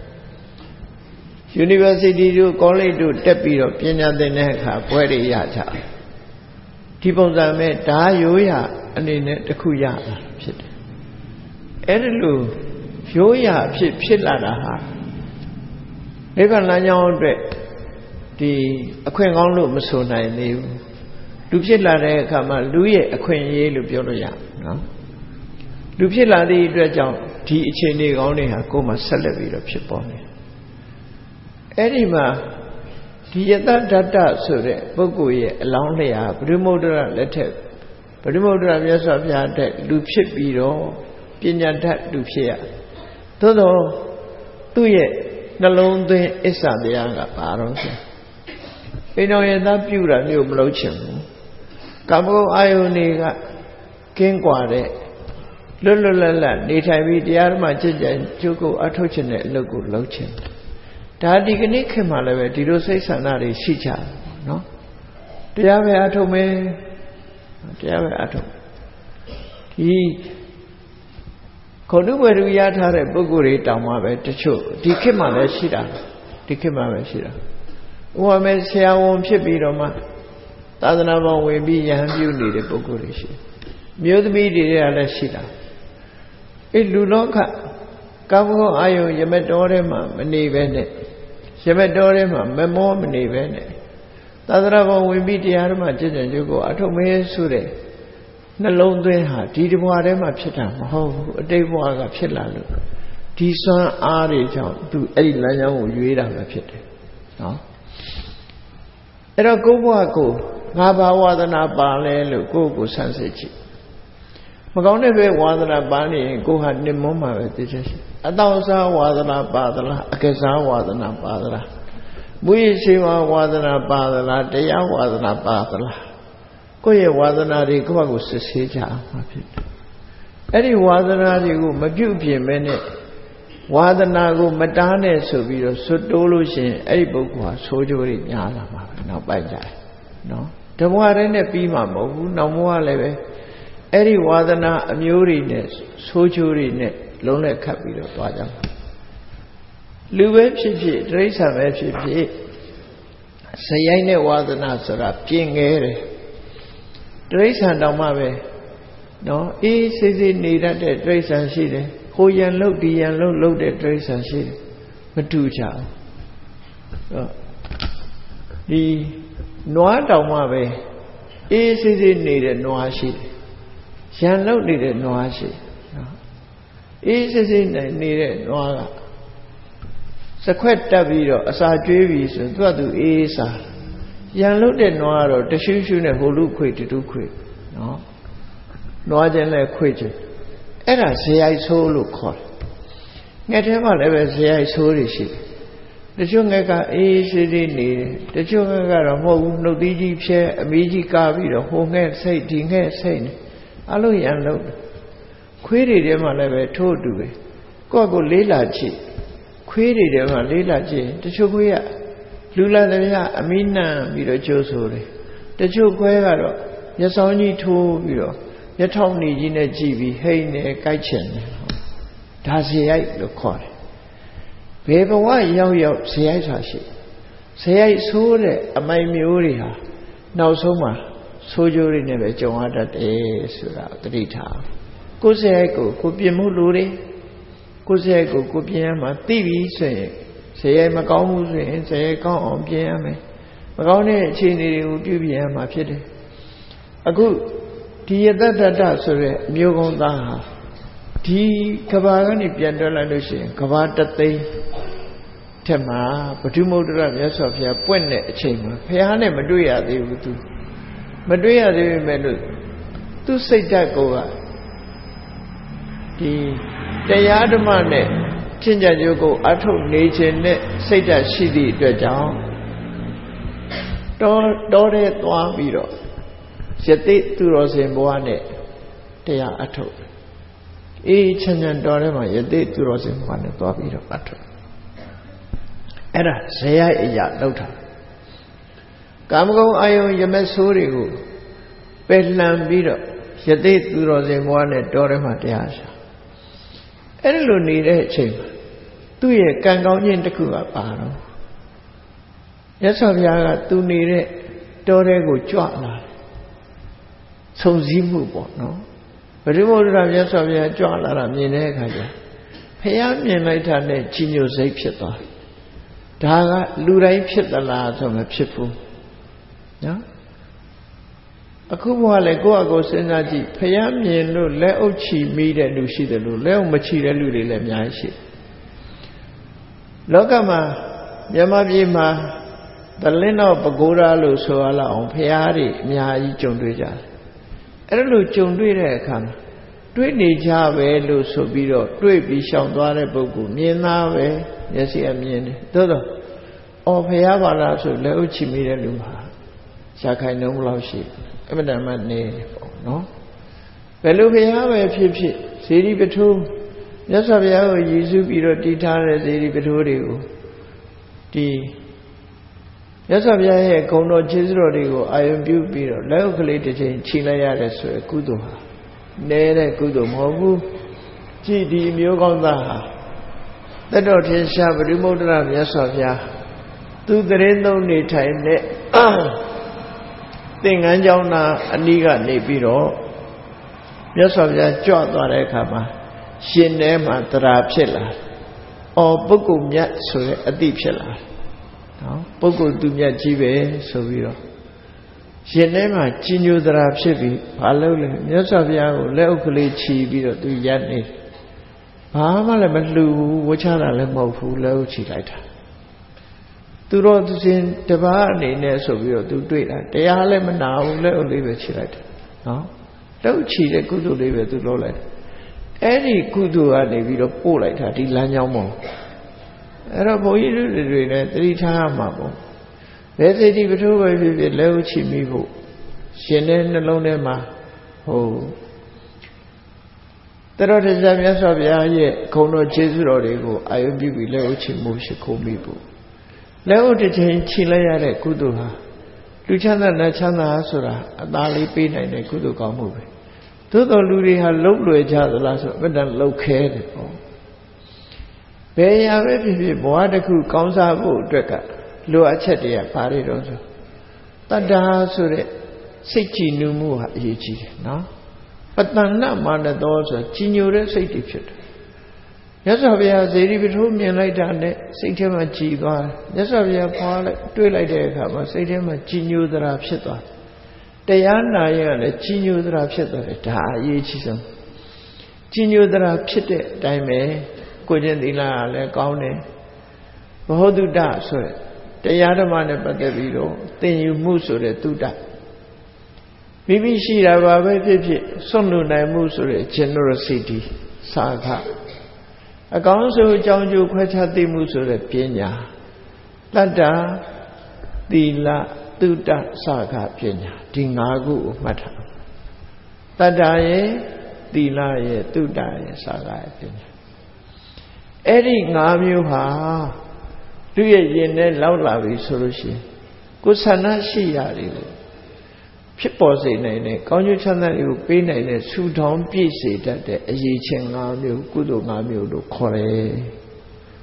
University တို့ College တို့တက်ပြီးတော့ပညာသင်တဲ့အခါဘွဲတွေရကြဒီပုံစံမဲ့ဓာရိုးရာအနေနဲ့တစ်ခုရတာဖြစ်တယ်အဲ့ဒီလိုရိုးရာဖြစ်လာတာဟာနိဗ္ဗာန်လမ်းကြောင်းအတွက်ဒီအခွင့်ကောင်းလို့မဆိုနိုင်သေးဘူးလူဖြစ်လာတဲ့အခါမှာလူရဲ့အခွင့်အရေးလို့ပြောလို့ရနော်လူဖြစ်လာတဲ့အတွက်ကြောင့်ဒီအခြေအနေကောင်းတွေဟာကိုယ်မှာဆက်လက်ပြီးတော့ဖြစ်ပေါ်နေအဲ့ဒီမှာဒီယတဓာတဆိုတဲ့ပုဂ္ဂိုလ်ရဲ့အလောင်းလျာဗုဒ္ဓမုဒ္ဒရာလက်ထက်ဗုဒ္ဓမုဒ္ဒရာမြတ်စွာဘုရားတဲ့လူဖြစ်ပြီးတော့ပညာတတ်လူဖြစ်ရသို့တော့သူ့ရဲ့နှလုံးသွင်းအစ္ဆတရားကဘာတော့ဆိုအိမ်တော်ရဲ့သားပြုတာမျိုးမလုပ်ချင်ဘူးကာမဂုဏ်အာယုန်တွေကကင်းကွာတဲ့လွတ်လွတ်လပ်လပ်နေထိုင်ပြီးတရားဓမ္မကျင့်ကြံကြိုးကိုအထောက်ချင်တဲ့အလုပ်ကိုလုပ်ချင်ဒါဒီကနေ့ခေတ်မှာလည်းပဲဒီလိုစိတ်ဆန္ဒတွေရှိကြတယ်နော်တရားပဲအထုတ်မယ်တရားပဲအထုတ်ဒီခုနဝေရူရထားတဲ့ပုဂ္ဂိုလ်တွေတောင်မှပဲတချို့ဒီခေတ်မှာလည်းရှိတာဒီခေတ်မှာပဲရှိတာဥပမာဆရာဝန်ဖြစ်ပြီးတော့မှသာသနာ့ဘောင်ဝင်ပြီးယဟန်ပြုနေတဲ့ပုဂ္ဂိုလ်တွေရှိမျိုးသမီးတွေကလည်းရှိတာအဲ့လူလောကကာမဂုဏ်အာယုံယမတော်ထဲမှာမနေပဲနဲ့ယမတော်ထဲမှာမမောမနေပဲနဲ့သာသနာ့ဘောင်ဝင်ပြီးတရားဓမ္မကျင့်ကြံကြိုးကိုအထုမဲဆိုတဲ့နှလုံးသွင်းဟာဒီတဘွားထဲမှာဖြစ်တာမဟုတ်ဘူးအတိတ်ဘဝကဖြစ်လာလို့ဒီစွမ်းအားတွေကြောင့်သူအဲ့ဒီလမ်းကြောင်းကိုရွေးတာပဲဖြစ်တယ်နော်အဲ့တော့ကိုယ့်ဘဝကိုငါဘာဝါဒနာပါလဲလို့ကိုယ့်ကိုဆန်းစစ်ကြည့်မကောင်းတဲ့ဘက်ဝါဒနာပါနေရင်ကိုယ်ဟာနှိမ့်မွန်းမှာပဲသိချက်ရှိအတောင်စားဝါဒနာပါသလားအကစားဝါဒနာပါသလားမူရရှိဝါဒနာပါသလားတရားဝါဒနာပါသလားကိုယ့်ရဲ့ဝါဒနာတွေကိုယ့်ဘာကိုစစ်ဆေးကြအောင်မှာဖြစ်တယ်အဲ့ဒီဝါဒနာတွေကိုမပြုတ်ပြင်မဲနဲ့ဝါဒနာကိုမတားနဲ့ဆိုပြီးတော့ဆွတိုးလို့ရှိရင်အဲ့ဒီပုဂ္ဂိုလ်ဟာဆိုးကျိုးတွေညားလာမှာပဲနောက်ပိုက်ကြတယ်နော်ဓမ္မရတဲ့နဲ့ပြီးမှာမဟုတ်ဘူးနောက်ဘဝလည်းပဲအဲ့ဒီဝါဒနာအမျိုးတွေနဲ့ဆိုးကျိုးတွေနဲ့လုံးလက်ခတ်ပြီးတော့သွားကြမှာလူပဲဖြစ်ဖြစ်တိရစ္ဆာန်ပဲဖြစ်ဖြစ်ဇယိုင်းတဲ့ဝါဒနာဆိုတာပြင်းငဲတယ်တိရစ္ဆာန်တောင်မှပဲနော်အေးစိစိနေတတ်တဲ့တိရစ္ဆာန်ရှိတယ်ဟိုရန်လုတ်ဒီရန်လုတ်တဲ့တိရစ္ဆာန်ရှိတယ်မတူကြဘူးဒီနွားတောင်မှပဲအေးစိစိနေတဲ့နွားရှိတယ်ရန်လုတ်နေတဲ့နွားရှိနော်အေးစိစိနေတဲ့နွားကစခွက်တက်ပြီးတော့အစာကျွေးပြီးဆိုသူကသူအေးစားရန်လုတ်တဲ့နွားကတော့တရှူးရှူးနဲ့ဟိုလူခွေတူခွေနော်နွားချင်းလည်းခွေချင်းအဲ့ဒါဇေယိုက်ဆိုးလို့ခေါ်တယ်ငှက်ထဲမှာလည်းပဲဇေယိုက်ဆိုးတွေရှိတယ်တချို့ငှက်ကအေးစိစိနေတယ်တချို့ငှက်ကတော့မဟုတ်ဘူးနှုတ်သီးကြီးဖြဲအမီးကြီးကာပြီးတော့ဟိုငှက်စိတ်ဒီငှက်စိတ်နေအလို့ရန်လို့ခွေးတွေထဲမှာလည်းပဲထို့အတူပဲကိုယ့်ကိုလေးလာကြည့်ခွေးတွေထဲမှာလေးလာကြည့်တချို့ခွေးကလူလာတဲ့ကအမီးနံပြီးတော့ကျိုးဆိုတယ်တချို့ခွဲကတော့မျက်စောင်းကြီးထိုးပြီးတော့မျက်ထောင်နေကြီးနဲ့ကြည့်ပြီးဟိန်းနေကြိုက်ချင်တယ်ဒါဇေယိုက်လို့ခေါ်တယ်ဘယ်ဘဝရောက်ရောက်ဇေယိုက်စွာရှိဇေယိုက်ဆိုးတဲ့အမိုင်မျိုးတွေဟာနောက်ဆုံးမှာဆိုးကျိုးတွေနဲ့ပဲကြုံရတတ်တယ်ဆိုတာသတိထားကိုယ်ဇေယိုက်ကိုပြင်မှုလူတွေကိုယ်ဇေယိုက်ကိုပြင်ရမှာသိပြီဆိုရင်ဇေယိုက်မကောင်းဘူးဆိုရင်ဇေယိုက်ကောင်းအောင်ပြင်ရမယ်မကောင်းတဲ့အခြေအနေတွေကိုပြုပြင်ရမှာဖြစ်တယ်အခုဒီယတတ္တဆိုတဲ့အမျိုးကောင်းသားဟာဒီကဘာကနေပြန်တွက်လိုက်လို့ရှိရင်ကဘာတသိန်းထက်မှာဗုဒ္ဓမုဒ္ဒရာမြတ်စွာဘုရားပွင့်တဲ့အချိန်မှာဘုရားနဲ့မတွေ့ရသေးဘူးသူမတွေ့ရသေးပေမဲ့လို့သူစိတ်ဓာတ်ကိုဒီတရားဓမ္မနဲ့ကျင့်ကြံကြိုးကိုအထုတ်နေခြင်းနဲ့စိတ်ဓာတ်ရှိသည့်အတွက်ကြောင့်တော်တဲ့သွားပြီးတော့ယသိသူတော်စင်ဘဝနဲ့တရားအထုတ်အေးချမ်းချမ်းတော်ထဲမှာယသိသူတော်စင်ဘဝနဲ့သွားပြီးတော့အထုတ်အဲ့ဒါဇေယိုက်အရာလောက်တာကာမဂုဏ်အာယုံယမက်ဆိုးတွေကိုပယ်လှန်ပြီးတော့ယသိသူတော်စင်ဘဝနဲ့တော်ထဲမှာတရားရှာအဲ့လိုနေတဲ့အချိန်မှာသူ့ရဲ့ကံကောင်းခြင်းတစ်ခုကပါတော့မြတ်စွာဘုရားကသူနေတဲ့တော်ထဲကိုကြွလာတယ်ဆုံစည်းမှုပေါ့နော်ဗုဒ္ဓမုဒ္ဒရာမြတ်စွာဘုရားကြွလာတာမြင်တဲ့အခါကျဘုရားမြင်လိုက်တာနဲ့ကြီးညိုစိတ်ဖြစ်သွားဒါကလူတိုင်းဖြစ်သလားဆိုမဖြစ်ဘူးနော်အခုဘဝလည်းကိုယ့်အကိုစဉ်းစားကြည့်ဘုရားမြင်လို့လက်အုပ်ချီမိတဲ့လူရှိတယ်လို့လက်အုပ်မချီတဲ့လူတွေလည်းအများကြီးရှိတယ်လောကမှာမြန်မာပြည်မှာသလင်းတော်ပဂိုးရာလို့ဆိုရလောက်အောင်ဘုရားတွေအများကြီးကြုံတွေ့ကြတယ်အဲ့လိုကြုံတွေ့တဲ့အခါမှာတွေ့နေကြပဲလို့ဆိုပြီးတော့တွေ့ပြီးရှောင်သွားတဲ့ပုဂ္ဂိုလ်မြင်သားပဲမျက်စိအမြင်တယ်သို့တော့အော်ဘုရားပါလားဆိုလက်ဥချီမိတဲ့လူမှာရှားခိုင်နှုံးလောက်ရှိအမှန်တမ်းနေပေါ့နော်ဘယ်လိုဘုရားပဲဖြစ်ဖြစ်ဇေဒီပထိုးမြတ်စွာဘုရားကိုရည်စူးပြီးတော့တည်ထားတဲ့ဇေဒီပထိုးတွေကိုဒီမြတ်စွာဘုရားရဲ့ဂုဏ်တော်ကျေးဇူးတော်တွေကိုအာရုံပြုပြီးတော့လက်ဥကလေးတစ်ချိန်ခြိလိုက်ရတဲ့ဆိုရယ်ကုသိုလ်ဟာနေတဲ့ကုသိုလ်မဟုတ်ဘူးကြည်ဒီမျိုးကောင်းသားဟာတတ်တော်ထင်ရှားဗုဒ္ဓမုဒ္ဒရာမြတ်စွာဘုရားသူတရင်သုံးနေထိုင်တဲ့သင်္ကန်းကျောင်းသားအနီးကနေပြီးတော့မြတ်စွာဘုရားကြွသွားတဲ့အခါမှာရှင်ထဲမှာတရားဖြစ်လာအော်ပုဂ္ဂိုလ်မြတ်ဆိုတဲ့အတိဖြစ်လာနော်ပုဂ္ဂိုလ်သူမြတ်ကြီးပဲဆိုပြီးတော့ရှင်ထဲမှာကြီးညိုတရားဖြစ်ပြီးဘာလုပ်လဲမြတ်စွာဘုရားကိုလက်ဥကလေးချီပြီးတော့သူရပ်နေဘာမှလည်းမလှူဘူးဝှချတာလည်းမဟုတ်ဘူးလက်ဥချီလိုက်တာသူတော်သူရှင်တပါးအနေနဲ့ဆိုပြီးတော့သူတွေ့တာတရားလည်းမနာဘူးလက်ဥလေးပဲချီလိုက်တယ်နော်လက်ဥချီတဲ့ကုသိုလ်လေးပဲသူလုပ်လိုက်တယ်အဲ့ဒီကုသိုလ်ကနေပြီးတော့ပို့လိုက်တာဒီလမ်းကြောင်းပေါ်အဲ့တော့ဘုန်းကြီးတို့တွေလည်းသတိထားရမှာပေါ့ဘယ်စိတ်ဒီပထိုးပဲဖြစ်ဖြစ်လက်ဥချီမိဖို့ရှင်တဲ့နှလုံးထဲမှာတတော်တရားမြတ်စွာဘုရားရဲ့ဂုဏ်တော်ကျေးဇူးတော်တွေကိုအာရုံပြုပြီးလက်ဥချီမှုရှိခိုးမိဖို့လက်ဥတစ်ချိန်ချီလိုက်ရတဲ့ကုသိုလ်ဟာလူချမ်းသာနတ်ချမ်းသာဆိုတာအသာလေးပေးနိုင်တဲ့ကုသိုလ်ကောင်းမှုပဲသို့တော်လူတွေဟာလှုပ်လွယ်ကြသလားဆိုအမှန်တန်လှုပ်ခဲတယ်ပေါ့ဘယ်ရာပဲဖြစ်ဖြစ်ဘဝတစ်ခုကောင်းစားဖို့အတွက်ကလိုအပ်ချက်တွေကဘာတွေတော့ဆိုတတ္တာဆိုတဲ့စိတ်ကြည်နူးမှုဟာအရေးကြီးတယ်နော်ပတ္တဏမာနတောဆိုကြီးညိုတဲ့စိတ်တွေဖြစ်တယ်မြတ်စွာဘုရားဇေဒီပထိုးမြင်လိုက်တာနဲ့စိတ်ထဲမှာကြည်သွားတယ်မြတ်စွာဘုရားဖွာလိုက်တွေ့လိုက်တဲ့အခါမှာစိတ်ထဲမှာကြည်ညိုသရာဖြစ်သွားတရားနာရလည်းကြည်ညိုသရာဖြစ်သွားတယ်ဒါအရေးကြီးဆုံးကြည်ညိုသရာဖြစ်တဲ့အတိုင်းပဲကိုကျင့်သီလကလည်းကောင်းတယ်ဘဟုတုတဆိုတဲ့တရားဓမ္မနဲ့ပတ်သက်ပြီးတော့သင်ယူမှုဆိုတဲ့တုတမိမိရှိတာပါပဲဖြစ်ဖြစ်စွန့်လွတ်နိုင်မှုဆိုတဲ့ generosity စာခအကောင်းဆုံးအကြောင်းကျိုးခွဲခြားသိမှုဆိုတဲ့ပညာတတ္တသီလတုတ္တစာခပညာဒီ၅ခုကိုမှတ်ထားတတ္တရဲ့သီလရဲ့တုတ္တရဲ့စာခရဲ့ပညာအဲ့ဒီ၅မျိုးဟာသူ့ရဲ့ရင်ထဲလောက်လာပြီဆိုလို့ရှိရင်ကိုယ်ဆန္ဒရှိရာတွေကိုဖြစ်ပေါ်စေနိုင်တဲ့ကောင်းကျိုးချမ်းသာတွေကိုပေးနိုင်တဲ့ဆူထောင်းပြည့်စေတတ်တဲ့အရေးချင်း၅မျိုးကုသိုလ်၅မျိုးလို့ခေါ်တယ်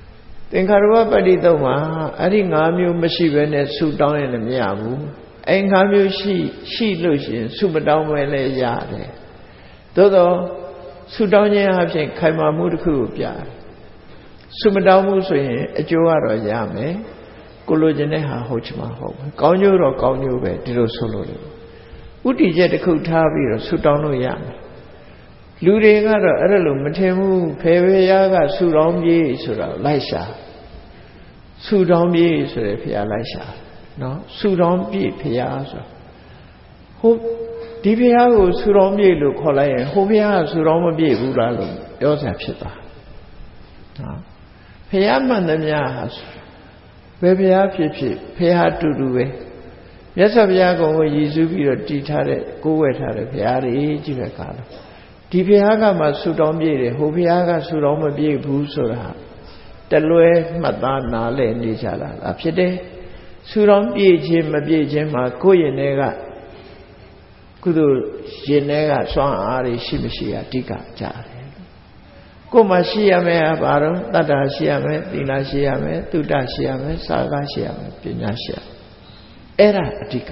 သင်္ခါရဝပတ္တိသုံးမှာအဲ့ဒီ၅မျိုးမရှိဘဲနဲ့ဆုတောင်းရင်လည်းမရဘူးအဲ့၅မျိုးရှိလို့ရှိရင်ဆုမတောင်းပဲလည်းရတယ်သို့တော့ဆုတောင်းခြင်းအပြင်ခိုင်မာမှုတစ်ခုကိုပြတယ်ဆုမတောင်းမှုဆိုရင်အကျိုးကတော့ရမယ်ကိုလိုချင်တဲ့ဟာဟုတ်ချင်မှဟုတ်ပဲကောင်းကျိုးတော့ကောင်းကျိုးပဲဒီလိုဆိုလို့လေဥတီချက်တစ်ခုထားပြီးတော့ဆုတောင်းလို့ရမယ်လူတွေကတော့အဲ့ဒါလို့မထင်ဘူးဖေဖေရားကဆုတောင်းပြေးဆိုတာလိုက်ရှာဆုတောင်းပြေးဆိုရယ်ဖေရားလိုက်ရှာနော်ဆုတောင်းပြေးဖေရားဆိုဟုတ်ဒီဖေရားကိုဆုတောင်းပြေးလို့ခေါ်လိုက်ရင်ဟိုဖေရားကဆုတောင်းမပြေးဘူးလားလို့ပြောစရာဖြစ်သွားနော်ဖေရားမှန်သမျှဟာဘယ်ဖေရားဖြစ်ဖြစ်ဖေရားတူတူပဲမြတ်စွာဘုရားကိုရည်စူးပြီးတော့တည်ထားတဲ့ကိုးဝယ်ထားတဲ့ဖေရားတွေကြီးပဲကားလို့ဒီဘုရားကမှဆူတောင်းပြည့်တယ်ဟိုဘုရားကဆူတောင်းမပြည့်ဘူးဆိုတာတလွဲမှတ်သားနားလည်နေကြတာလားဖြစ်တယ်ဆူတောင်းပြည့်ခြင်းမပြည့်ခြင်းမှာကိုယ့်ရင်ထဲကကုသိုလ်ရင်ထဲကစွမ်းအားတွေရှိမရှိအဓိကကြတယ်ကိုယ်မှာရှိရမယ်ဘာတော့တတ္တာရှိရမယ်သီလရှိရမယ်သုတ္တရှိရမယ်စာကရှိရမယ်ပညာရှိရမယ်အဲ့ဒါအဓိက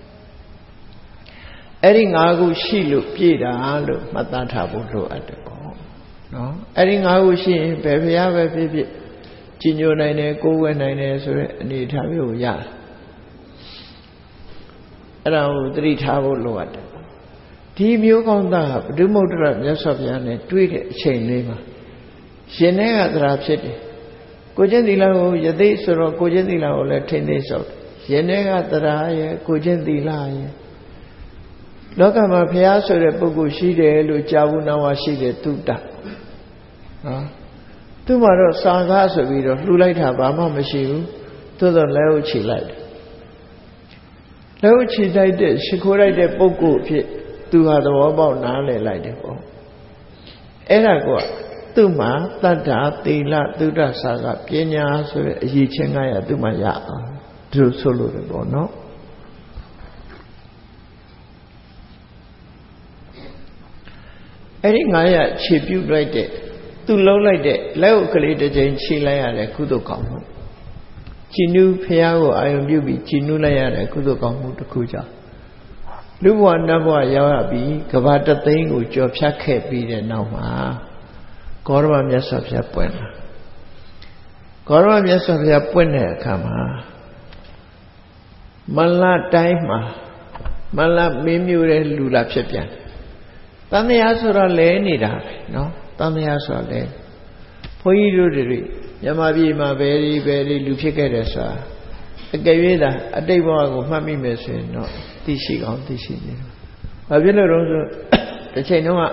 အဲ့ဒီ၅ခုရှိလို့ပြည့်တာလို့မှတ်သားထားဖို့လိုအပ်တယ်ပေါ့နော်အဲ့ဒီ၅ခုရှိရင်ဘယ်ဘုရားပဲဖြစ်ဖြစ်ကြီးညိုနိုင်တယ်ကိုးဝဲနိုင်တယ်ဆိုတဲ့အနေအထားမျိုးကိုရအဲ့ဒါကိုသတိထားဖို့လိုအပ်တယ်ဒီမျိုးကောင်းသားဘုဒ္ဓမုဒ္ဒရမြတ်စွာဘုရားနဲ့တွေ့တဲ့အချိန်လေးမှာရှင်ထဲကသရာဖြစ်တယ်ကိုကျင့်သီလကိုယသိဆိုတော့ကိုကျင့်သီလကိုလည်းထိမ့်သိမ်းစောက်ရှင်ထဲကသရာရဲ့ကိုကျင့်သီလရဲ့လောကမှာဘုရားဆိုတဲ့ပုဂ္ဂိုလ်ရှိတယ်လို့ကြားဘူးနာဝရှိတယ်သုတ္တနော်သူ့မှာတော့စာကားဆိုပြီးတော့လှူလိုက်တာဘာမှမရှိဘူးသို့တော့လက်ဥချီလိုက်တယ်လက်ဥချီလိုက်တဲ့ရှိခိုးလိုက်တဲ့ပုဂ္ဂိုလ်အဖြစ်သူဟာသဘောပေါက်နားလည်လိုက်တယ်ပေါ့အဲ့ဒါကသူ့မှာတတ္တာသီလသုတ္တစာကပညာဆိုတဲ့အရေးချင်း900သူ့မှာရအောင်ဒီလိုဆိုလို့တယ်ပေါ့နော်အဲ့ဒီ900ခြေပြုတ်လိုက်တဲ့သူလုံးလိုက်တဲ့လက်ဥကလေးတစ်ချိန်ခြေလိုက်ရတဲ့ကုသိုလ်ကောင်းမှုကြည်နူးဖះကိုအာယုံပြုပြီးကြည်နူးလိုက်ရတဲ့ကုသိုလ်ကောင်းမှုတစ်ခုကြောင့်လူဘဝနတ်ဘဝရောက်ရပြီးကဘာတသိန်းကိုကြော်ဖြတ်ခဲ့ပြီးတဲ့နောက်မှာဂေါရမမြတ်စွာဘုရားပွင့်လာဂေါရမမြတ်စွာဘုရားပွင့်တဲ့အခါမှာမလတိုင်းမှာမလမင်းမျိုးတဲ့လူလာဖြစ်ပြန်တန်တရားဆိုတော့လဲနေတာပဲနော်တန်တရားဆိုတော့လဲဘုန်းကြီးတို့တွေမြန်မာပြည်မှာဘယ်ဒီလူဖြစ်ခဲ့တယ်ဆိုတာအကယ်၍သာအတိတ်ဘဝကိုမှတ်မိမယ်ဆိုရင်တော့သိရှိကောင်းသိရှိနေတယ်။ဘာဖြစ်လို့လဲဆိုတစ်ချိန်တုန်းက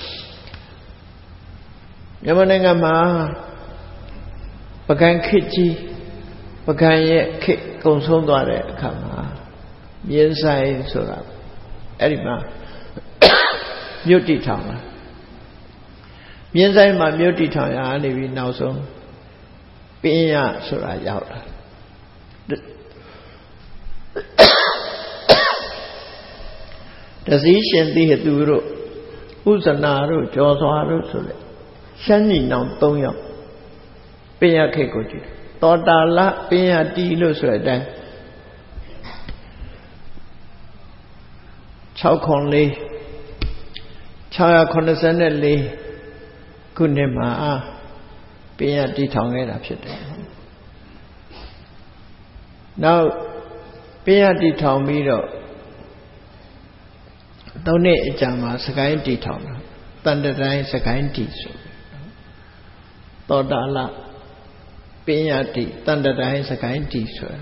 မြန်မာနိုင်ငံမှာပကံခေတ်ကြီးပကံရဲ့ခေတ်ကုံဆုံးသွားတဲ့အခါမှာမြင်းဆိုင်ဆိုတာအဲ့ဒီမှာမြို့တိထောင်လာမြင်းဆိုင်မှာမြို့တိထောင်ရနေပြီးနောက်ဆုံးပင်းရဆိုတာရောက်လာတစည်းရှင်တိဟသူတို့ဥဇနာတို့ကျော်စွာတို့ဆိုတဲ့ရှမ်းညီနောင်3ယောက်ပင်းရခေတ်ကိုကြည့်တောတာလပင်းရတီလို့ဆိုတဲ့အတိုင်း604 684ခုနှစ်မှာပင်ရတည်ထောင်ခဲ့တာဖြစ်တယ်။နောက်ပင်ရတည်ထောင်ပြီးတော့3နှစ်အကြာမှာစကိုင်းတည်ထောင်တာတန်တတိုင်းစကိုင်းတည်ဆိုသောတာလပင်ရတည်တန်တတိုင်းစကိုင်းတည်ဆိုတာ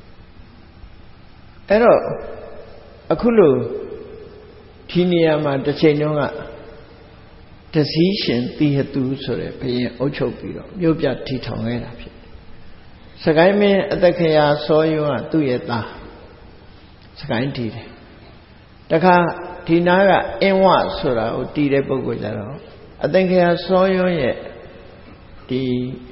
အဲ့တော့အခုလို့ဒီနေရာမှာတစ်ချိန်တုန်းကတစည်းရှင်တိဟသူဆိုတဲ့ဘုရင်အုပ်ချုပ်ပြီးတော့မြို့ပြထီထောင်ခဲ့တာဖြစ်တယ်။စကိုင်းမင်းအသက်ခရာစောယုံကသူ့ရဲ့သားစကိုင်းတည်တယ်။တခါဒီနားကအင်းဝဆိုတာကိုတည်တဲ့ပုဂ္ဂိုလ်ကြတော့အသက်ခရာစောယုံရဲ့ဒီ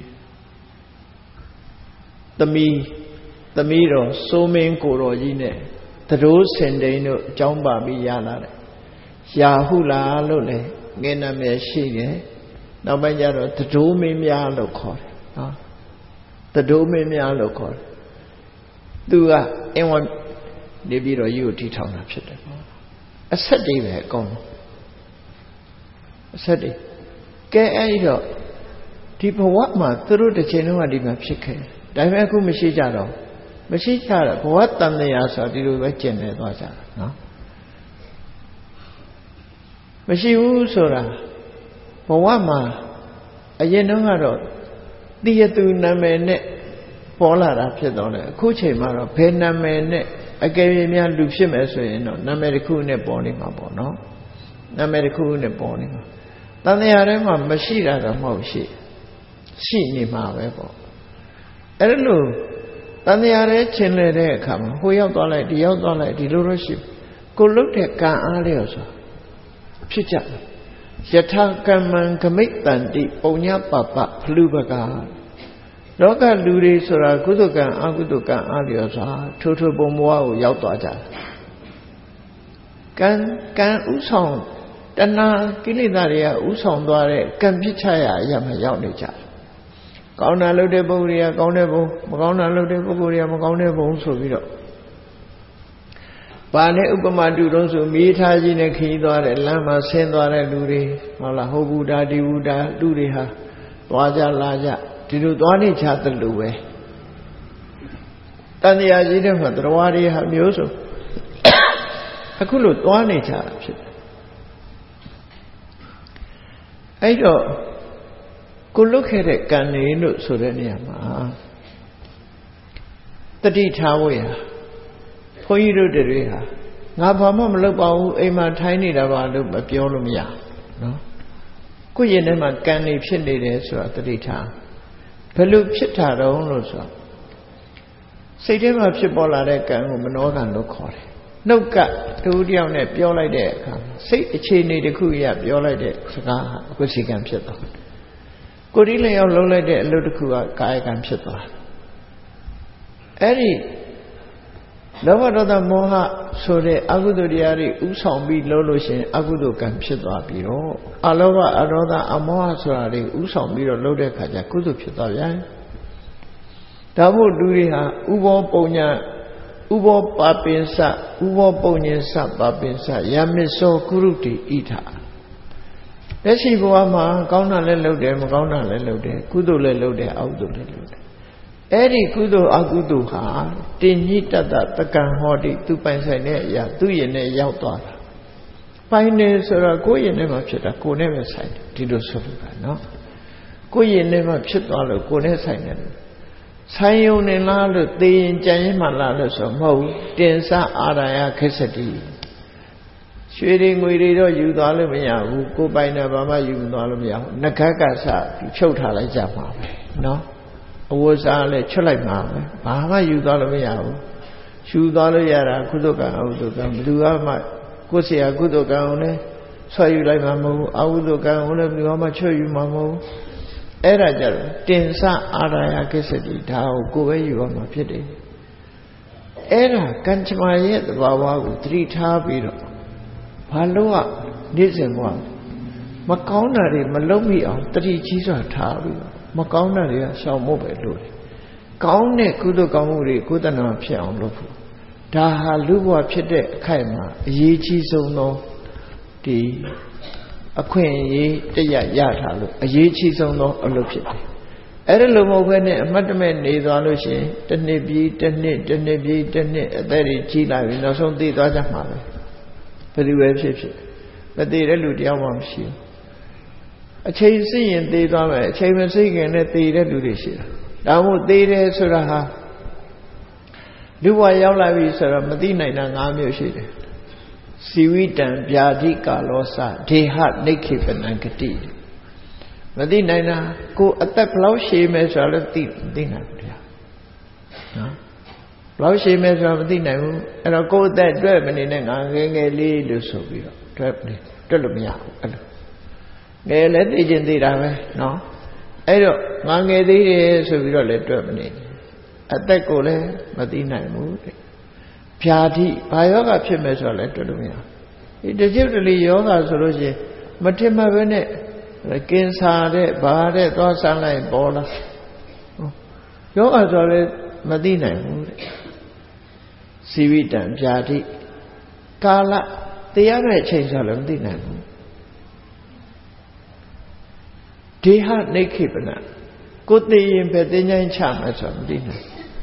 သမီးတော်စိုးမင်းကိုတော်ကြီးနဲ့သတို့စင်တိန်တို့အကြောင်းပါပြီးရလာတယ်ရာဟုလာလို့လည်းငယ်နာမည်ရှိတယ်နောက်ပိုင်းကျတော့သတို့မင်းများလို့ခေါ်တယ်နော် Sadomimia local. Do and one David or you teach on a set day gone. A set day. Get a people what ma through the genuine map chicken. Divaku Machijaro. Machijaro, what done the answer did you wait in was no? Machiu Sora. For what ma a yenongaro. Dear to Namene Polar upset on a Kuche Maro, Penamene, I gave me a Lucium as we know, Namericune Bonima no? Namericune Bonima. Then they are a machine of Moshi. She ni ma webo. Elu, then they are a chinle come, who out all like the out all like the lordship. Go look at Gan Aliosa. Pitcher. Yata Gaman commit than the Onya Papa, Plubaga. Loka Luri Sura Kudukan, Agudukan Aliosa, Toto Bomoa, Yautoja. Gan Usong, Dana Gilidaria, Usong Dore, Campichaya, Yama Yaunija. Gauna Lode Boria, Gaunebo, Magana Lode Boria, Maganebo, so video. Bane Upamadu don't so meet Hajin Kidor, Lama, Sendore Luri, Mala Hobuda, Diuda, Luriha, Waja Laja, Tidudani Chatal Lue. Tani Ajina for the Wadi Hamioso. Akulu, Dwani Chat. I don't go look at it, Ganino Sureniama. The detail. Poiru de Reha. Nabama Lobau, Ema Tiny Lavado, Biolumia. No? Kuyenema Gani Pindi, so at the detail. Pelu Pitaro, no so. Say them up Chibola, Manogan, no call. No cut, 2 down at Biola de. Say the chain the Kuya, Biola de, Saga, Kusigan Pito. Kodile or Lola de Ludicua, Kayagam Pito. Eddie. Lavada Moha, so the Agudodiari, Usong be Loloshin, Agudu can Pito Biro. Alova Aroda Amoha Sorari, Usong Biro Lode Kajakudu Pito. Dabu Duriha, Ubo Ponya, Ubo Papinsa, Ubo Ponyensa, Papinsa, Yamiso Kuruti, Ita. Leshibuama, Gauna Lelode, Gauna Lelode, Kudu Lelode, Audu Lelode. Eri Kudu Agudu Ha, Tinita the Kanhodi, 2 pints a ya, 2 yen a yauta. Pine Sura, go ye never chit a co never sign, Tido Sofa, no? Go ye never chit all a co never sign. Sayon and Lalo, they in Jayamala, so Mo, Densa Araya Cassati. Shading with it or you, Dalamia, who go by Nabama, you, Dalamia, Nakakasa, Chota Jama, no? Was a Cholama, Bahama, you, Dalamia, Shu Dalayara, Kudoka, Audoka, Duama, Kosia, Kudoka, so you like Mamu, Audoka, only Mama, show you Mamu. Erajar, Tensa Araya Cassati, Tao, go away you on my pity. Era, Kanchmaya, the Bawa, 3 tabiro. Paloa, Nizemwa. Macaunari, Malomi on 3 cheese tabi. Macaunari, shall move it. Kaune Kudo Kamuri, Kudana Pian Lofu. Taha Luwa Pide Kaima, Ye Chiso no, the a queen ye, the Yatalu, a Ye Chiso no, a Lupit. Erelomo when a madman is allusion, the Nebi, the very Chila, no so did other mother. But the web ship. But they relude Yawam she. A chain seeing they don't a chain singing and they relude. Now they Suraha. Do I Yawi Sara Medina and Amusha? Siwitan, Biadika, Losa, they had naked and Ankati. Medina go at the plow shame as well as dinner. Plow shame as well as dinner, and I'll go that Germany and I'm going a little so we are. Tell me out. They let agent the Rave, no? I don't, Mange the so we don't let Germany. At that cole, Medina moved. Piati, Payoga Pimes or let me out. It is usually yoga solution, Matima Vene. Against Hade, Bade, Dosan like Bola. ယောဂဆိုလည်းမသိနိုင်ဘူးတဲ့စီဝိတံဗျာတိကာလတရားမဲ့အချိန်ဆိုလည်းမသိနိုင်ဘူးဒေဟနိခိပနကိုသိရင်ပဲသိဉ္ဇင်းချမယ်ဆိုမသိနိုင်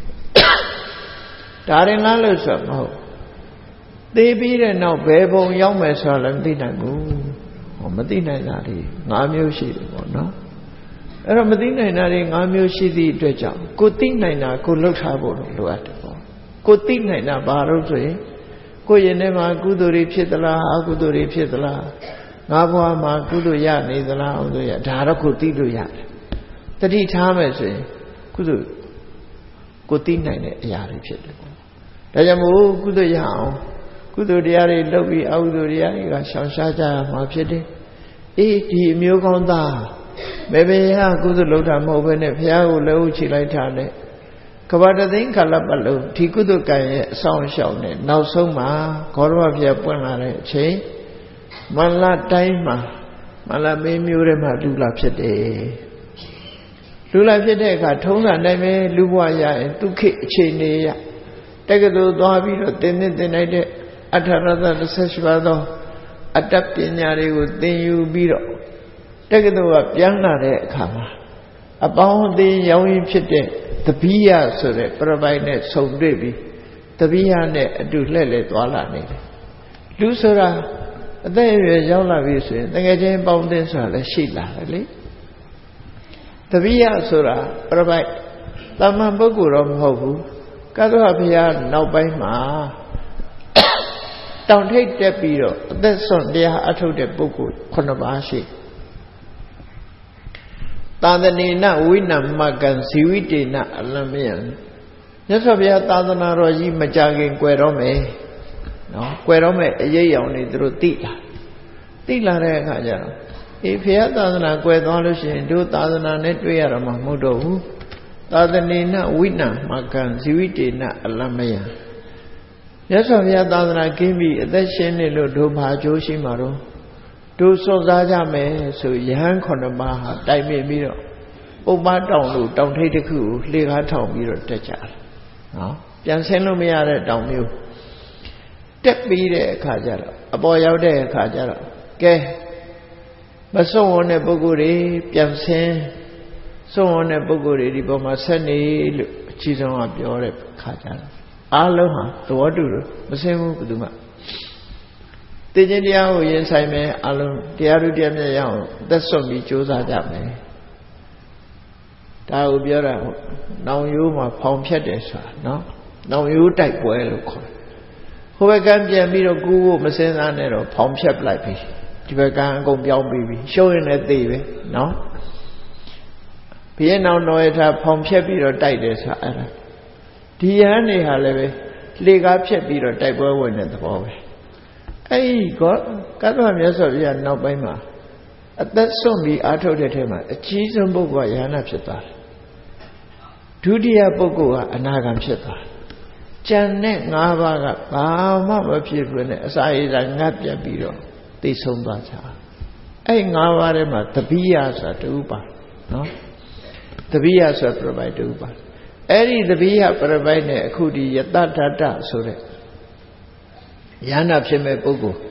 ဒါရင်လားလို့ဆိုမဟုတ်သိပြီးတဲ့နောက်ဘယ်ဘုံရောက်မယ်ဆိုလည်းမသိနိုင်ဘူးဟောမသိနိုင်တာတွေ၅မျိုးရှိတယ်ပေါ့နော်အဲ့တော့မသိနိုင်တာတွေ၅မျိုးရှိသည့်အတွက်ကြောင့်ကိုသိနိုင်တာကိုလှုပ်ထားဖို့လိုအပ်တယ်ပေါ့ကိုသိနိုင်တာဘာလို့ဆိုရင်ကိုရင်ထဲမှာကုသိုလ်တွေဖြစ်သလားအကုသိုလ်တွေဖြစ်သလားငါဘဝမှာကုသိုလ်ရနေသလားအကုသိုလ်ရဒါတော့ကိုသိလို့ရတယ်တတိထားမယ်ဆိုရင်ကုသိုလ်ကိုသိနိုင်တဲ့အရာတွေဖြစ်တယ်ပေါ့ဒါကြောင့်မို့ကုသိုလ်ရအောင်ကုသိုလ်တရားတွေလုပ်ပြီးအကုသိုလ်တရားတွေကရှောင်ရှားကြရမှာဖြစ်တယ်အေးဒီအမျိုးကောင်းသားဘယ်ဘယ်ဟာကုသိုလ်လုပ်တာမဟုတ်ဘဲနဲ့ဘုရားကိုလက်ဦးချီလိုက်တာနဲ့ကဘာတသိန်းခါလပတ်လုံးဒီကုသိုလ်ကံရဲ့အဆောင်ရှောင်နဲ့နောက်ဆုံးမှာဂေါရမဘုရားပွင့်လာတဲ့အချိန်မန္လတိုင်းမှာမန္လမင်းမျိုးထဲမှာလူလာဖြစ်တယ်လူလာဖြစ်တဲ့အခါထုံးစံတိုင်းပဲလူဘဝရရင်ဒုက္ခအခြေအနေရတက္ကသိုလ်သွားပြီးတော့သင်လိုက်တဲ့အထာရသ18ပါးသောအတ္တပညာတွေကိုသင်ယူပြီးတော့တက္ကသိုလ်ကပြန်လာတဲ့အခါမှာအပေါင်းအသင်းရောင်းရင်ဖြစ်တဲ့တပိယဆိုတဲ့ပြပိုက်နဲ့ဆုံတွေ့ပြီးတပိယနဲ့အတူလှည့်လည်သွားလာနေတယ်လူဆိုတာအသက်အရွယ်ရောက်လာပြီဆိုရင်တကယ်ချင်းပေါင်းသင်းဆိုတာလည်းရှိလာတယ်လေတပိယဆိုတာပြပိုက်တာမန်ပုဂ္ဂိုလ်တော့မဟုတ်ဘူးကတ္တဝဘုရားနောက်ပိုင်းမှာတောင်ထိပ်တက်ပြီးတော့အသက်ဆွန့်တရားအထုတ်တဲ့ပုဂ္ဂိုလ်9ပါးရှိသာသနေနဝိနမကံဇီဝိတေနအလမယံမြတ်စွာဘုရားသာသနာတော်ကြီးမကြခင်ကွယ်တော့မယ်နော်ကွယ်တော့မယ်အရေးရောင်နေသူတို့သိလာတဲ့အခါကျတော့အေးဘုရားသာသနာကွယ်သွားလို့ရှိရင်တို့သာသနာနဲ့တွေ့ရတော့မှမဟုတ်တော့ဘူးသာသနေနဝိနမကံဇီဝိတေနအလမယံမြတ်စွာဘုရားသာသနာကင်းပြီးအသက်ရှင်နေလို့တို့ဘာအကျိုးရှိမှာတော့တို့စွန့်စားကြမယ်ဆိုယဟန်9ပါးဟာတိုင်ပင်ပြီးတော့ဥပ္ပတောင်လို့တောင်ထိပ်တစ်ခုကိုလှေကားထောင်ပြီးတော့တက်ကြတယ်နော်ပြန်ဆင်းလို့မရတဲ့တောင်မျိုးတက်ပြီးတဲ့အခါကျတော့အပေါ်ရောက်တဲ့အခါကျတော့ကဲမစွန့်ဝန်တဲ့ပုဂ္ဂိုလ်တွေပြန်ဆင်းစွန့်ဝန်တဲ့ပုဂ္ဂိုလ်တွေဒီပေါ်မှာဆက်နေလို့အကြီးဆုံးကပြောတဲ့အခါကျတော့အားလုံးဟာသဘောတူလို့မဆင်းဘူးဘယ်သူမှသိခြင်းတရားကိုရင်ဆိုင်မယ်အလုံးတရားဥတရားမြတ်ရအောင်သက်စွန့်ပြီးကြိုးစားကြမယ်ဒါကိုပြောတာနောင်ရိုးမှာဖောင်ဖြတ်တယ်ဆိုတာနော်နောင်ရိုးတိုက်ပွဲလို့ခေါ်တယ်ဟိုဘက်ကပြန်ပြီးတော့ကူဖို့မစင်စားနဲ့တော့ဖောင်ဖြတ်ပလိုက်ပြီဒီဘက်ကအကုန်ပြောင်းပြီးပြီရှုံးရင်လည်းသိပဲနော်ဘုရားနောင်တော်ရထားဖောင်ဖြတ်ပြီးတော့တိုက်တယ်ဆိုတာအဲ့ဒါဒီယဟန်နေဟာလည်းပဲလေကားဖြတ်ပြီးတော့တိုက်ပွဲဝင်တဲ့သဘောပဲအဲ့ဒီကတ္တဝမြတ်စွာဘုရားနောက်ပိုင်းမှာအသက်ဆုံးပြီးအာထုတ်တဲ့ထဲမှာအကြီးဆုံးပုဂ္ဂိုလ်ကယဟနာဖြစ်သွားတယ်ဒုတိယပုဂ္ဂိုလ်ကအနာဂံဖြစ်သွားတယ်ကျန်တဲ့၅ပါးကဘာမှမဖြစ်ဘူးနဲ့အစာရည်သာငတ်ပြတ်ပြီးတော့သိဆုံးသွားကြအဲ့၅ပါးထဲမှာတပိယဆိုတာတူပါနော်တပိယဆိုတာပြပိုက်တူပါအဲ့ဒီတပိယပြပိုက်နဲ့အခုဒီယတ္တတဆိုတဲ့ယန္တာဖြစ်မဲ့ပုဂ္ဂိုလ်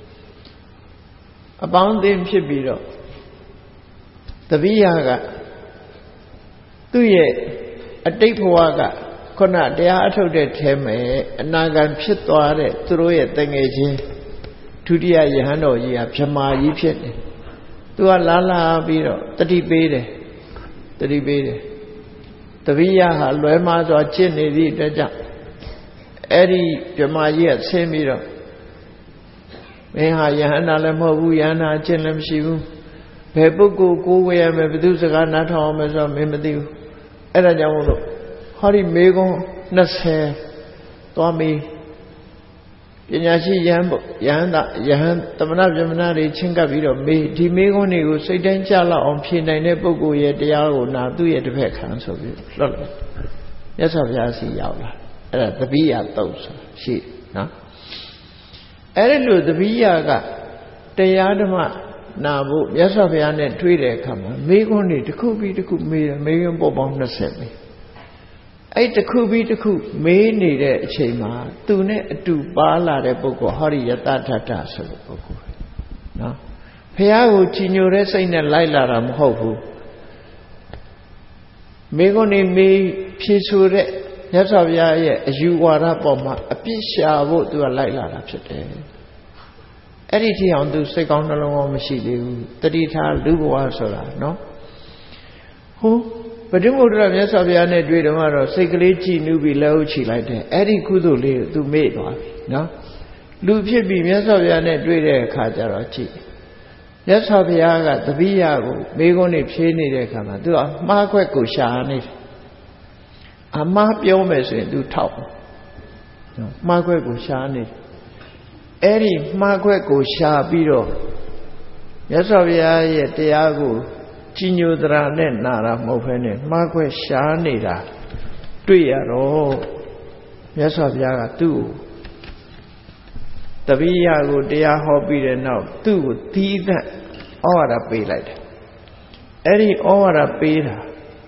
အပေါင်းအသင်းဖြစ်ပြီးတော့တပိယကသူ့ရဲ့အတိတ်ဘဝကခုနတရားအထုတ်တဲ့ထဲမှာအနာဂံဖြစ်သွားတဲ့သူတို့ရဲ့တငယ်ချင်းဒုတိယယဟန်တော်ကြီးကဗြဟ္မာကြီးဖြစ်တယ်သူကလာပြီးတော့တတိပေးတယ်တပိယဟာလွယ်မှားစွာကျင့်နေသည့်အတွက်ကြောင့်အဲ့ဒီဗြဟ္မာကြီးကဆင်းပြီးတော့မင်းဟာယဟန္တာလည်းမဟုတ်ဘူးယဟန္တာအကျင့်လည်းမရှိဘူးဘယ်ပုဂ္ဂိုလ်ကိုဝေရမယ်ဘယ်သူစကားနားထောင်အောင်မယ်ဆိုတော့မင်းမသိဘူးအဲ့ဒါကြောင့်မို့လို့ဟောဒီမေကုံ20သွားမေးပညာရှိယဟန်သမဏဗြဟ္မဏတွေချင်းကပ်ပြီးတော့မေးဒီမေကုံတွေကိုစိတ်တိုင်းကြလောက်အောင်ဖြေနိုင်တဲ့ပုဂ္ဂိုလ်ရဲ့တရားကိုနာသူ့ရဲ့တစ်ဖက်ခံဆိုပြီးလွတ်လိုက်မြတ်စွာဘုရားစီရောက်လာအဲ့ဒါတပိယတုတ်ဆိုရှိနော်အဲ့ဒီလိုတပိယကတရားဓမ္မနာဖို့မြတ်စွာဘုရားနဲ့တွေ့တဲ့အခါမှာမေခွန်းတွေတစ်ခုပြီးတစ်ခုမေးတယ်မေခွန်းပေါ်ပေါင်း20မေးအဲ့တခုပြီးတခုမေးနေတဲ့အချိန်မှာသူနဲ့အတူပါလာတဲ့ပုဂ္ဂိုလ်ဟောဒီယတထထဆိုတဲ့ပုဂ္ဂိုလ်နော်ဘုရားကိုကြည်ညိုတဲ့စိတ်နဲ့လိုက်လာတာမဟုတ်ဘူးမိဂုဏ်နေမေးဖြေဆိုတဲ့မြတ်စွာဘုရားရဲ့အယူဝါဒပေါ်မှာအပြစ်ရှာဖို့သူကလိုက်လာတာဖြစ်တယ်အဲ့ဒီထိအောင်သူစိတ်ကောင်းနှလုံးကောင်းမရှိသေးဘူးတတိထားလူဘဝဆိုတာနော်ဟုတ်ဗုဒ္ဓဘုရားမြတ်စွာဘုရားနဲ့တွေ့တော့ကတော့စိတ်ကလေးကြည်နူးပြီးလက်ဟုတ်ချီလိုက်တယ်အဲ့ဒီကုသိုလ်လေးကိုသူမေ့သွားပြီနော်လူဖြစ်ပြီးမြတ်စွာဘုရားနဲ့တွေ့တဲ့အခါကျတော့ကြည်မြတ်စွာဘုရားကတပည့်ရကိုမိဂုဏ်နေဖြေးနေတဲ့အခါမှာသူကမှားခွက်ကိုရှာနေတယ်အမှားပြောမယ်ဆိုရင်သူထောက်နော်မှားခွက်ကိုရှာနေတယ်အဲ့ဒီမှားခွက်ကိုရှာပြီးတော့မြတ်စွာဘုရားရဲ့တရားကိုကြည်ညိုသရာနဲ့နာတာမဟုတ်ဘဲနဲ့မှားခွက်ရှာနေတာတွေ့ရတော့မြတ်စွာဘုရားကသူ့ကိုတပည့်ရကိုတရားဟောပြီးတဲ့နောက်သူ့ကိုသီးသန့်ဩဝါဒပေးလိုက်တယ်အဲ့ဒီဩဝါဒပေးတာ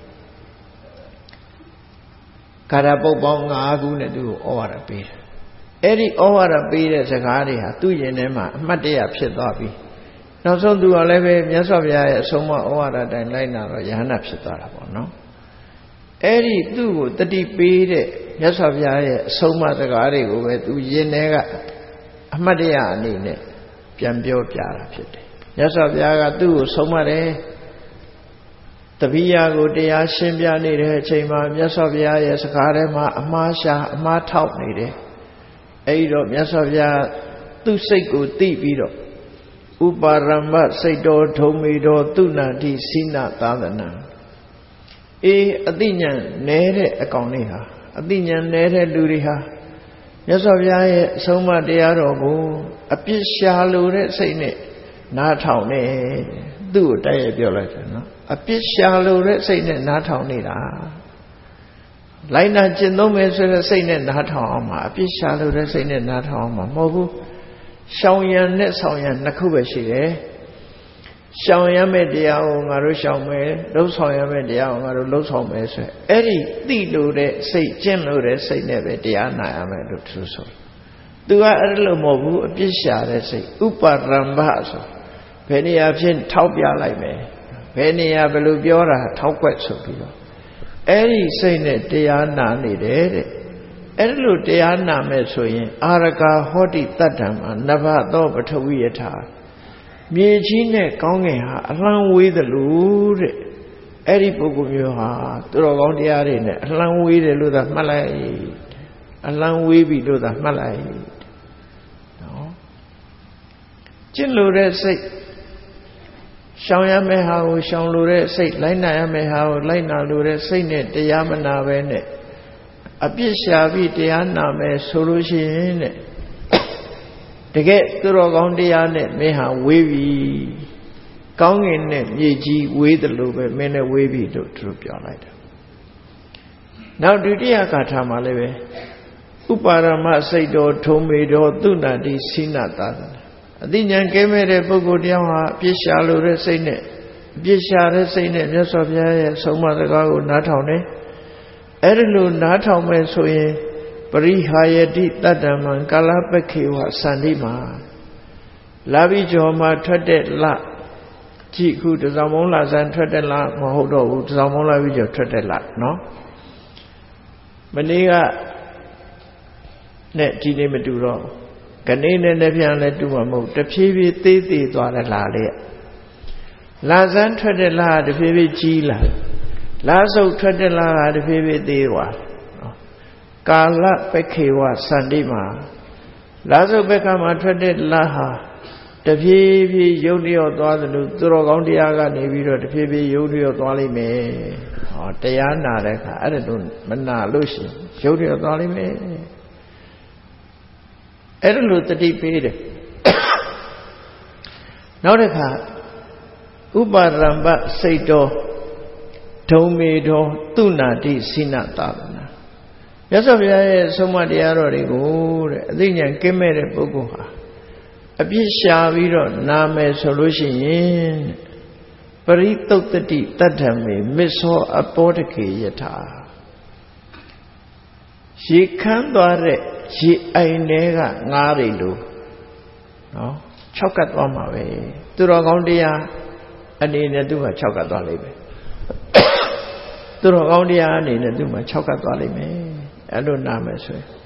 ကာရပုတ်ပေါင်း5ခုနဲ့သူ့ကိုဩဝါဒပေးတယ်အဲ့ဒီဩဝါဒပေးတဲ့စကားတွေဟာသူ့ရင်ထဲမှာအမှတ်တရဖြစ်သွားပြီနောက်ဆုံးသူကလည်းပဲမြတ်စွာဘုရားရဲ့အဆုံးအမဩဝါဒတိုင်းလိုက်နာတော့ယဟနာဖြစ်သွားတာပေါ့နော်အဲ့ဒီသူ့ကိုတတိပေးတဲ့မြတ်စွာဘုရားရဲ့အဆုံးအမစကားတွေကိုပဲသူရင်ထဲကအမှတ်တရအနေနဲ့ပြန်ပြောပြတာဖြစ်တယ်မြတ်စွာဘုရားကသူ့ကိုဆုံးမတယ်တပည့်ရကိုတရားရှင်းပြနေတဲ့အချိန်မှာမြတ်စွာဘုရားရဲ့စကားထဲမှာအမှားရှာအမှားထောက်နေတယ်အဲ့ဒီတော့မြတ်စွာဘုရားသူ့စိတ်ကိုသိပြီးတော့ဥပါရမစိတ်တော်ထုံမေတော်သူနာတိစိနသာသနာအသိဉာဏ်နဲတဲ့အကောင်လေးဟာအသိဉာဏ်နဲတဲ့လူတွေဟာမြတ်စွာဘုရားရဲ့အဆုံးအမတရားတော်ကိုအပြစ်ရှာလိုတဲ့စိတ်နဲ့နားထောင်နေသူ့ကိုတိုက်ရိုက်ပြောလိုက်တယ်နော်အပြစ်ရှာလိုတဲ့စိတ်နဲ့နားထောင်နေတာလိုက်နာကျင့်သုံးမယ်ဆိုတဲ့စိတ်နဲ့နားထောင်အောင်မှာအပြစ်ရှာလိုတဲ့စိတ်နဲ့နားထောင်အောင်မှာမဟုတ်ဘူးရှောင်ရံနဲ့ဆောင်ရံနှစ်ခုပဲရှိတယ်ရှောင်ရမယ့်တရားကိုငါတို့ရှောင်မယ်လှုပ်ဆောင်ရမယ့်တရားကိုငါတို့လှုပ်ဆောင်မယ်ဆိုအဲ့ဒီသိလို့တဲ့စိတ်ကျင့်လို့တဲ့စိတ်နဲ့ပဲတရားနာရမယ်လို့သူဆိုသူကအဲ့လိုမဟုတ်ဘူးအပြစ်ရှာတဲ့စိတ်ဥပါရမ္ဗဆိုဘယ်နေရာဖြင့်ထောက်ပြလိုက်မယ်ဘယ်နေရာဘယ်လိုပြောတာထောက်ွက်ဆိုပြီးတော့အဲ့ဒီစိတ်နဲ့တရားနာနေတယ်တဲ့အဲ့လိုတရားနာမယ်ဆိုရင်အာရကာဟောတိတတ္တံမှာနဘသောပထဝီယထာမြေကြီးနဲ့ကောင်းကင်ဟာအလှမ်းဝေးသလိုတဲ့အဲ့ဒီပုဂ္ဂိုလ်မျိုးဟာသူတော်ကောင်းတရားတွေနဲ့အလှမ်းဝေးတယ်လို့သာမှတ်လိုက်အလှမ်းဝေးပြီလို့သာမှတ်လိုက်နော်ကျင့်လို့တဲ့စိတ်ရှောင်ရမယ့်ဟာကိုရှောင်လို့တဲ့စိတ်လိုက်နာရမယ့်ဟာကိုလိုက်နာလို့တဲ့စိတ်နဲ့တရားမနာပဲနဲ့အပြစ်ရှာပြီးတရားနာမယ်ဆိုလို့ရှိရင်တဲ့တကယ်သူတော်ကောင်းတရားနဲ့မင်းဟာဝေးပြီကောင်းကင်နဲ့မြေကြီးဝေးတယ်လို့ပဲမင်းနဲ့ဝေးပြီလို့သူတို့ပြောလိုက်တာနောက်ဒုတိယဂါထာမှာလည်းပဲဥပါရမစိတ်တော်ထုံမေတော်သူနာတိစိနသာသနာအသိဉာဏ်ကဲမဲ့တဲ့ပုဂ္ဂိုလ်တရားဟာအပြစ်ရှာလို့တဲ့စိတ်နဲ့အပြစ်ရှာတဲ့စိတ်နဲ့မြတ်စွာဘုရားရဲ့ဆုံးမစကားကိုနားထောင်တယ်အဲ့ဒီလိုနားထောင်မယ်ဆိုရင်ပရိဟာယတိတတ္တမံကာလပခေဝစန္တိမှာလာပြီးကျော်မှာထွက်တဲ့လကြည့်ခုတစောင်းမုံလဆန်းထွက်တဲ့လမဟုတ်တော့ဘူးတစောင်းမုံလာပြီးကျော်ထွက်တဲ့လနော်မနေ့ကနဲ့ဒီနေ့မတူတော့ကနေနဲ့လည်းပြန်လဲတူမှာမဟုတ်တဖြည်းဖြည်းသေးသေးသွားတဲ့လာလေးလာဆန်းထွက်တဲ့လဟာတဖြည်းဖြည်းကြီးလာလာဆုပ်ထွက်တဲ့လဟာတဖြည်းဖြည်းသေးသွားကာလပခေဝစန္တိမှာလာဆုပ်ဘက်ကမှာထွက်တဲ့လဟာတဖြည်းဖြည်းယုတ်လျော့သွားသလိုသူတော်ကောင်းတရားကနေပြီးတော့တဖြည်းဖြည်းယုတ်လျော့သွားလိမ့်မယ်ဟောတရားနာတဲ့အခါအဲ့ဒါတို့မနာလို့ရှိရင်ယုတ်လျော့သွားလိမ့်မယ်အဲ့ဒါလို့တတိပေးတယ်နောက်တစ်ခါဥပါရမ္ပစိတ်တော်ဒုံမေတော်သူနာတိစိနသာသနာမြတ်စွာဘုရားရဲ့ဆုံးမတရားတော်တွေကိုတဲ့အသိဉာဏ်ကင်းမဲ့တဲ့ပုဂ္ဂိုလ်ဟာအပြစ်ရှာပြီးတော့နာမယ်ဆိုလို့ရှိရင်ပရိသုတ်တတိတတ္ထမေမစ္ဆောအပောတကေယထာရေခမ်းသွားတဲ့ရေအိုင်တွေကငါးတွေလို့နော်6ကတ်သွားမှာပဲသူတော်ကောင်းတရားအနေနဲ့သူက6ကတ်သွားလိမ့်မယ်သူတော်ကောင်းတရားအနေနဲ့သူမှ6ကတ်သွားလိမ့်မယ်အဲ့လိုနာမယ်ဆိုရင်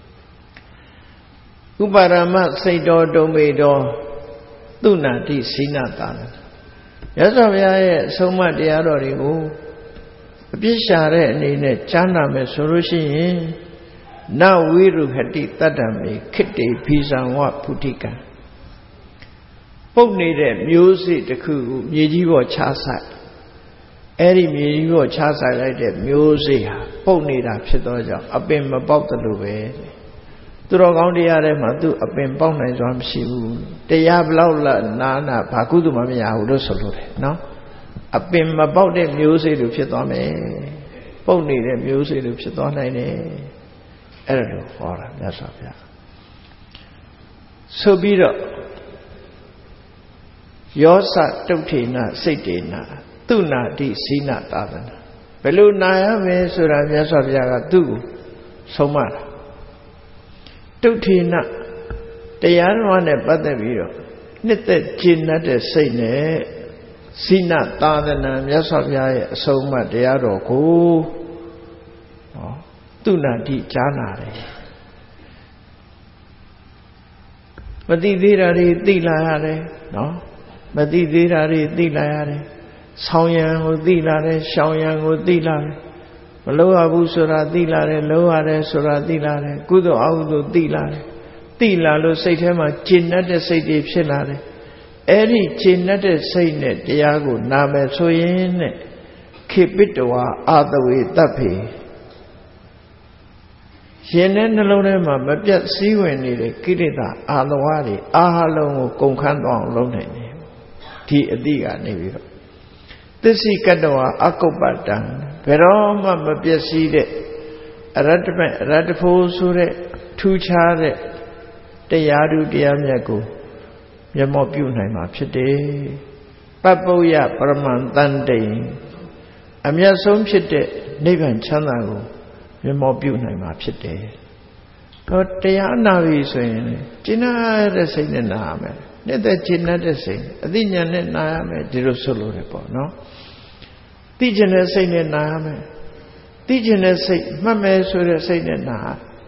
ဥပါရမစိတ်တော်တုံမေတော်သူနာတိစိနတာရသော်ဘုရားရဲ့အဆုံးအမတရားတော်တွေကိုအပြစ်ရှာတဲ့အနေနဲ့ကြားနာမယ်ဆိုလို့ရှိရင်နဝိရုဟတိတတ္တမေခိတေဘိဇံဝဖုတိကံပုတ်နေတဲ့မျိုးစေ့တစ်ခုကိုမြေကြီးပေါ်ချဆိုင်အဲ့ဒီမြေကြီးပေါ်ချဆိုင်လိုက်တဲ့မျိုးစေ့ဟာပုတ်နေတာဖြစ်သောကြောင့်အပင်မပေါက်သလိုပဲသူတော်ကောင်းတရားထဲမှာသူအပင်ပေါက်နိုင်စွာမရှိဘူးတရားဘလောက်နာဘာကုသိုလ်မှမရဘူးလို့ဆိုလို့တယ်နော်အပင်မပေါက်တဲ့မျိုးစေ့လိုဖြစ်သွားမယ်ပုတ်နေတဲ့မျိုးစေ့လိုဖြစ်သွားနိုင်တယ်အဲ့ဒါလိုဟောတာမြတ်စွာဘုရားဆိုပြီးတော့ယောစတုဋ္ဌိနစိတ်တေနသူနာတိစိနတာသနာဘယ်လိုနာရမယ်ဆိုတာမြတ်စွာဘုရားကသူ့ကိုဆုံးမတာတုဋ္ဌိနတရားတော်နဲ့ပတ်သက်ပြီးတော့နှစ်သက်ကျင့်တတ်တဲ့စိတ်နဲ့စိနတာသနာမြတ်စွာဘုရားရဲ့အဆုံးအမတရားတော်ကိုသူနာတိကြားနာတယ်မသိသေးတာတွေသိလာရတယ်နော်မသိသေးတာတွေသိလာရတယ်ဆောင်းရံကိုသိလာတယ်ရှောင်းရံကိုသိလာတယ်မလုပ်ရဘူးဆိုတာသိလာတယ်လုပ်ရတယ်ဆိုတာသိလာတယ်ကုသိုလ်အကုသိုလ်သိလာတယ်သိလာလို့စိတ်ထဲမှာကျဉ်တ်တဲ့စိတ်တွေဖြစ်လာတယ်အဲ့ဒီကျဉ်တ်တဲ့စိတ်နဲ့တရားကိုနာမယ်ဆိုရင်နဲ့ခေပိတဝါအာသဝေတ္တဖေရှင်တဲ့နှလုံးထဲမှာမပြတ်စည်းဝင်နေတဲ့ကိလေသာအာသဝါတွေအားလုံးကိုကုန်ခန်းသွားအောင်လုပ်နိုင်တယ်ဒီအတိကနေပြီးတော့သစ္စိကတ္တဝါအကုပ္ပတံဘယ်တော့မှမပြည့်စည်တဲ့အရတ္တမဲ့အရတ္တဖို့ဆိုတဲ့ထူးခြားတဲ့တရားဓုတရားမြတ်ကိုမျက်မှောက်ပြုနိုင်မှာဖြစ်တယ်ပပ္ပုယပရမံတန်တိန်အမြတ်ဆုံးဖြစ်တဲ့နိဗ္ဗာန်ချမ်းသာကိုမျက်မှောက်ပြုနိုင်မှာဖြစ်တယ်တော့တရားနာပြီဆိုရင်ကျင့်တဲ့စိတ်နဲ့နာရမယ်နှစ်သက်ကျင့်တဲ့စိတ်အသိဉာဏ်နဲ့နာရမယ်ဒီလိုဆိုလို့ရပေါ့နော်သိကျင်တဲ့စိတ်နဲ့နာရမယ်သိကျင်တဲ့စိတ်မှတ်မယ်ဆိုတဲ့စိတ်နဲ့နာ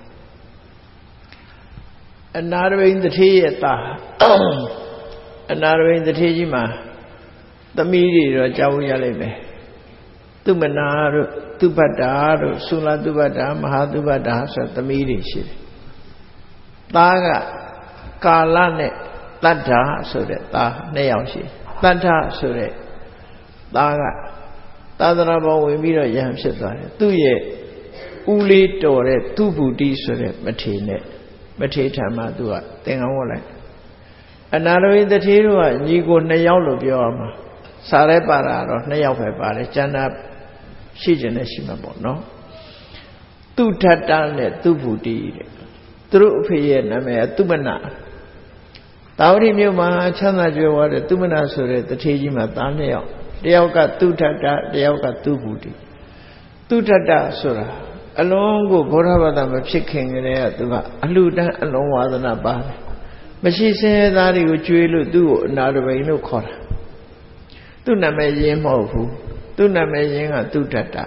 အနာရဝိန်တထေးရဲ့သားအနာရဝိန်တထေးကြီးမှာသမီးတွေတော့ကြောက်ရလိမ့်မယ်သူမနာတို့သူပတ္တာတို့သုလသူပတ္တာမဟာသူပတ္တာဆိုသမီးတွေရှိတယ်သားကကာလနဲ့တတ္ထာဆိုတဲ့သား2ယောက်ရှိတတ္ထာဆိုတဲ့သားကသာသနာပေါ်ဝင်ပြီးတော့ယဟန်ဖြစ်သွားတယ်သူ့ရဲ့ဦးလေးတော်တဲ့သူဗုဒ္ဓဆိုတဲ့မထေနဲ့မထေထံမှာသူကသင်္ကန်းဝတ်လိုက်အနာရဝိတထေတို့ကညီကို2ယောက်လို့ပြောရမှာစာရဲပါတာတော့2ယောက်ပဲပါတယ်ကျန်တာရှိကျင်နဲ့ရှိမှာပေါ့နော်သူထတ္တနဲ့သူဗုဒ္ဓတဲ့သူတို့အဖေရဲ့နာမည်ကသူမနာတာဝတိမြို့မှာချမ်းသာကြွယ်ဝတဲ့သူမနာဆိုတဲ့တထေကြီးမှာသား2ယောက်တယောက်ကသူထတ္တတယောက်ကသူဗုဒ္ဓသူထတ္တဆိုတာအလုံးကိုဘုရားဘာသာမဖြစ်ခင်ကတည်းကသူကအလှတန်းအလုံးဝါဒနာပါတယ်မရှိစင်သားတွေကိုကျွေးလို့သူ့ကိုအနာတပိန်လို့ခေါ်တာသူ့နာမည်ရင်းမဟုတ်ဘူးသူ့နာမည်ရင်းကသူထတ္တ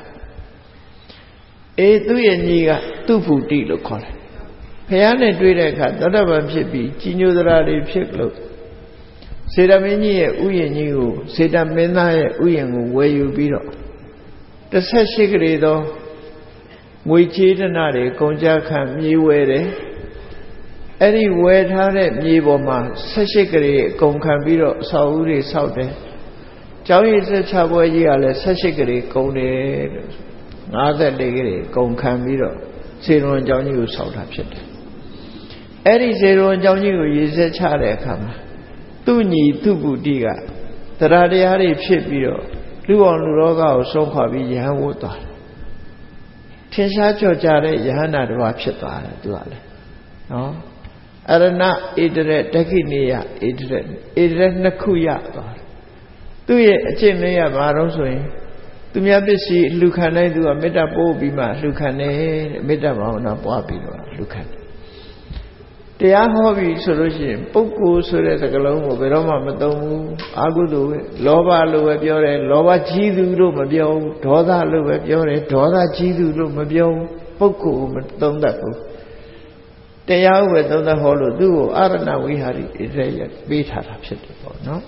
သူ့ရဲ့ညီကသူဗုဒ္ဓလို့ခေါ်တယ်ဖះနဲ့တွေ့တဲ့အခါသောတပန်ဖြစ်ပြီးကြီးညိုသရာတွေဖြစ်လို့စေတမင်းကြီးရဲ့ဥယျာဉ်ကြီးကိုစေတမင်းသားရဲ့ဥယျာဉ်ကိုဝယ်ယူပြီးတော့18ကလေးသောငွေချေးတနာတွေကုန်ကြခံမြေဝယ်တယ်အဲ့ဒီဝယ်ထားတဲ့မြေပေါ်မှာ18ကလေးအကုန်ခံပြီးတော့အဆောက်အဦတွေဆောက်တယ်ကျောင်းရည်ဆက်ချပွဲကြီးကလည်း18ကလေးကုန်တယ်လို့54ကလေးကုန်ခံပြီးတော့စေရွန်ကျောင်းကြီးကိုဆောက်တာဖြစ်တယ်အဲ့ဒီစေရွန်ကျောင်းကြီးကိုရည်ဆက်ချတဲ့အခါမှာသူ့ညီသူ့ဗုဒ္ဓကတရားတရားတွေဖြစ်ပြီးတော့လူအောင်လူလောကကိုဆုံးခွာပြီးယဟန်ဝတ်သွားတယ်ထင်ရှားကြော်ကြတဲ့ယဟန္တာတစ်ပါးဖြစ်သွားတယ်သူကလည်းနော်အရဏဣတရဒက္ခိနေယဣတရ2ခုရသွားတယ်သူ့ရဲ့အကျင့်လေးကဘာလို့ဆိုရင်သူများပစ္စည်းလှူခံတဲ့သူကမေတ္တာပို့ပြီးမှလှူခံတယ်မေတ္တာဘာဝနာပွားပြီးတော့လှူခံတယ်တရားဟောပြီဆိုလို့ရှိရင်ပုဂ္ဂိုလ်ဆိုတဲ့စကားလုံးကိုဘယ်တော့မှမသုံးဘူးအာဟုတုပဲလောဘလို့ပဲပြောတယ်လောဘကြီးသူလို့မပြောဘူးဒေါသလို့ပဲပြောတယ်ဒေါသကြီးသူလို့မပြောဘူးပုဂ္ဂိုလ်မသုံးတတ်ဘူးတရားဥပ္ပသုံးသဟောလို့သူ့ကိုအာရဏဝိဟာရိရဲ့ပေးထားတာဖြစ်တယ်ပေါ့နော်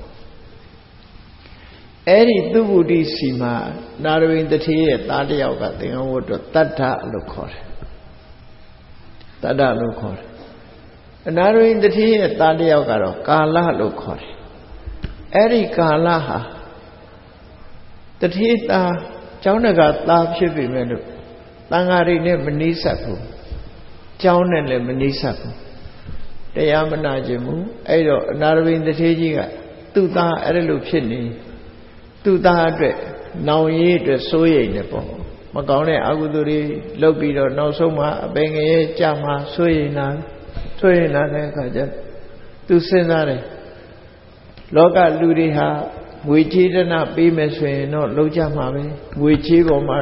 အဲ့ဒီသူဗုဒ္ဓစီမှာနာရဝိတ္ထေရဲ့သားတစ်ယောက်ကသင်္ကန်းဝတ်တော့တတ္ထလို့ခေါ်တယ်တတ္ထလို့ခေါ်တယ်အနာရဝိတ္ထေရဲ့သားတစ်ယောက်ကတော့ကာလလို့ခေါ်တယ်အဲ့ဒီကာလဟာတထေသားကျောင်းတကာသားဖြစ်ပြီမဲ့လို့တန်ဃာတွေနဲ့မနှိစပ်ဘူးကျောင်းနဲ့လည်းမနှိစပ်ဘူးတရားမနာခြင်းဘူးအဲ့တော့အနာရဝိတထေကြီးကသူ့သားအဲ့လိုဖြစ်နေသူ့သားအတွက်နောင်ရေးအတွက်စိုးရိမ်နေပေါ့မကောင်းတဲ့အကုသိုလ်တွေလုပ်ပြီးတော့နောက်ဆုံးမှအပင်ငရဲကြမှာစိုးရိမ်လာတဲ့အခါကျသူစဉ်းစားတယ်လောကလူတွေဟာငွေကြေးဒနာပေးမယ်ဆိုရင်တော့လုံးကြမှာပဲငွေကြေးပေါ်မှာ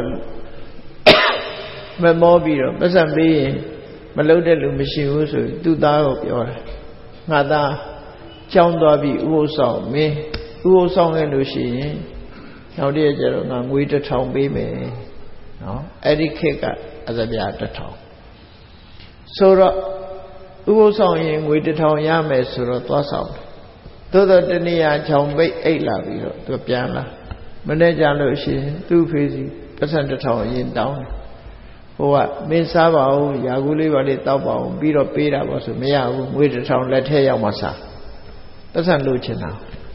မမောပြီးတော့ပတ်စံပေးရင်မလုံးတဲ့လူမရှိဘူးဆိုသူ့သားကိုပြောတယ်ငါသားကြောင်းသွားပြီးဥပုသ်ဆောင်မင်းဥပုသ်ဆောင်ခဲ့လို့ရှိရင်နောက်တည့်ကျတော့ငါငွေ1000ပေးမယ်နော်အဲ့ဒီခေတ်ကအစပြ1000ဆိုတော့ဥပုသ်ဆောင်ရင်ငွေ1000ရမယ်ဆိုတော့သွားဆောင်တယ်သို့တော့တနည်းအားချောင်ပိတ်အိတ်လာပြီးတော့သူပြန်လာမနေ့ကျလို့ရှိရင်သူ့ဖေးစီပတ်စံ1000အရင်တောင်းတယ်ဟိုကမင်းစားပါဦးရာကူလေးပါလေးတောက်ပါဦးပြီးတော့ပေးတာပေါ့ဆိုမရဘူးငွေ1000လက်ထဲရောက်မှစားပတ်စံလို့ချင်တာ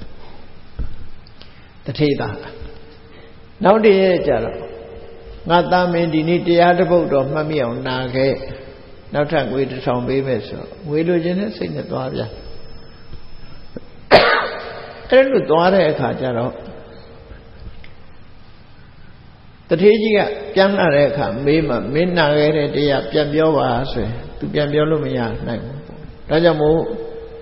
တထေးသားနောက်တည့်ရဲ့ကြတော့ငါသားမင်းဒီနေ့တရားတစ်ပုဒ်တော့မှတ်မိအောင်နာခဲ့နောက်ထပ်ငွေ1000ပေးမယ်ဆိုငွေလိုချင်တဲ့စိတ်နဲ့သွားပြန်အဲ့လိုသွားတဲ့အခါကျတော့တထေးကြီးကပြန်လာတဲ့အခါမေးမှမင်းနာခဲ့တဲ့တရားပြန်ပြောပါဆိုရင်သူပြန်ပြောလို့မရနိုင်ဘူးဒါကြောင့်မို့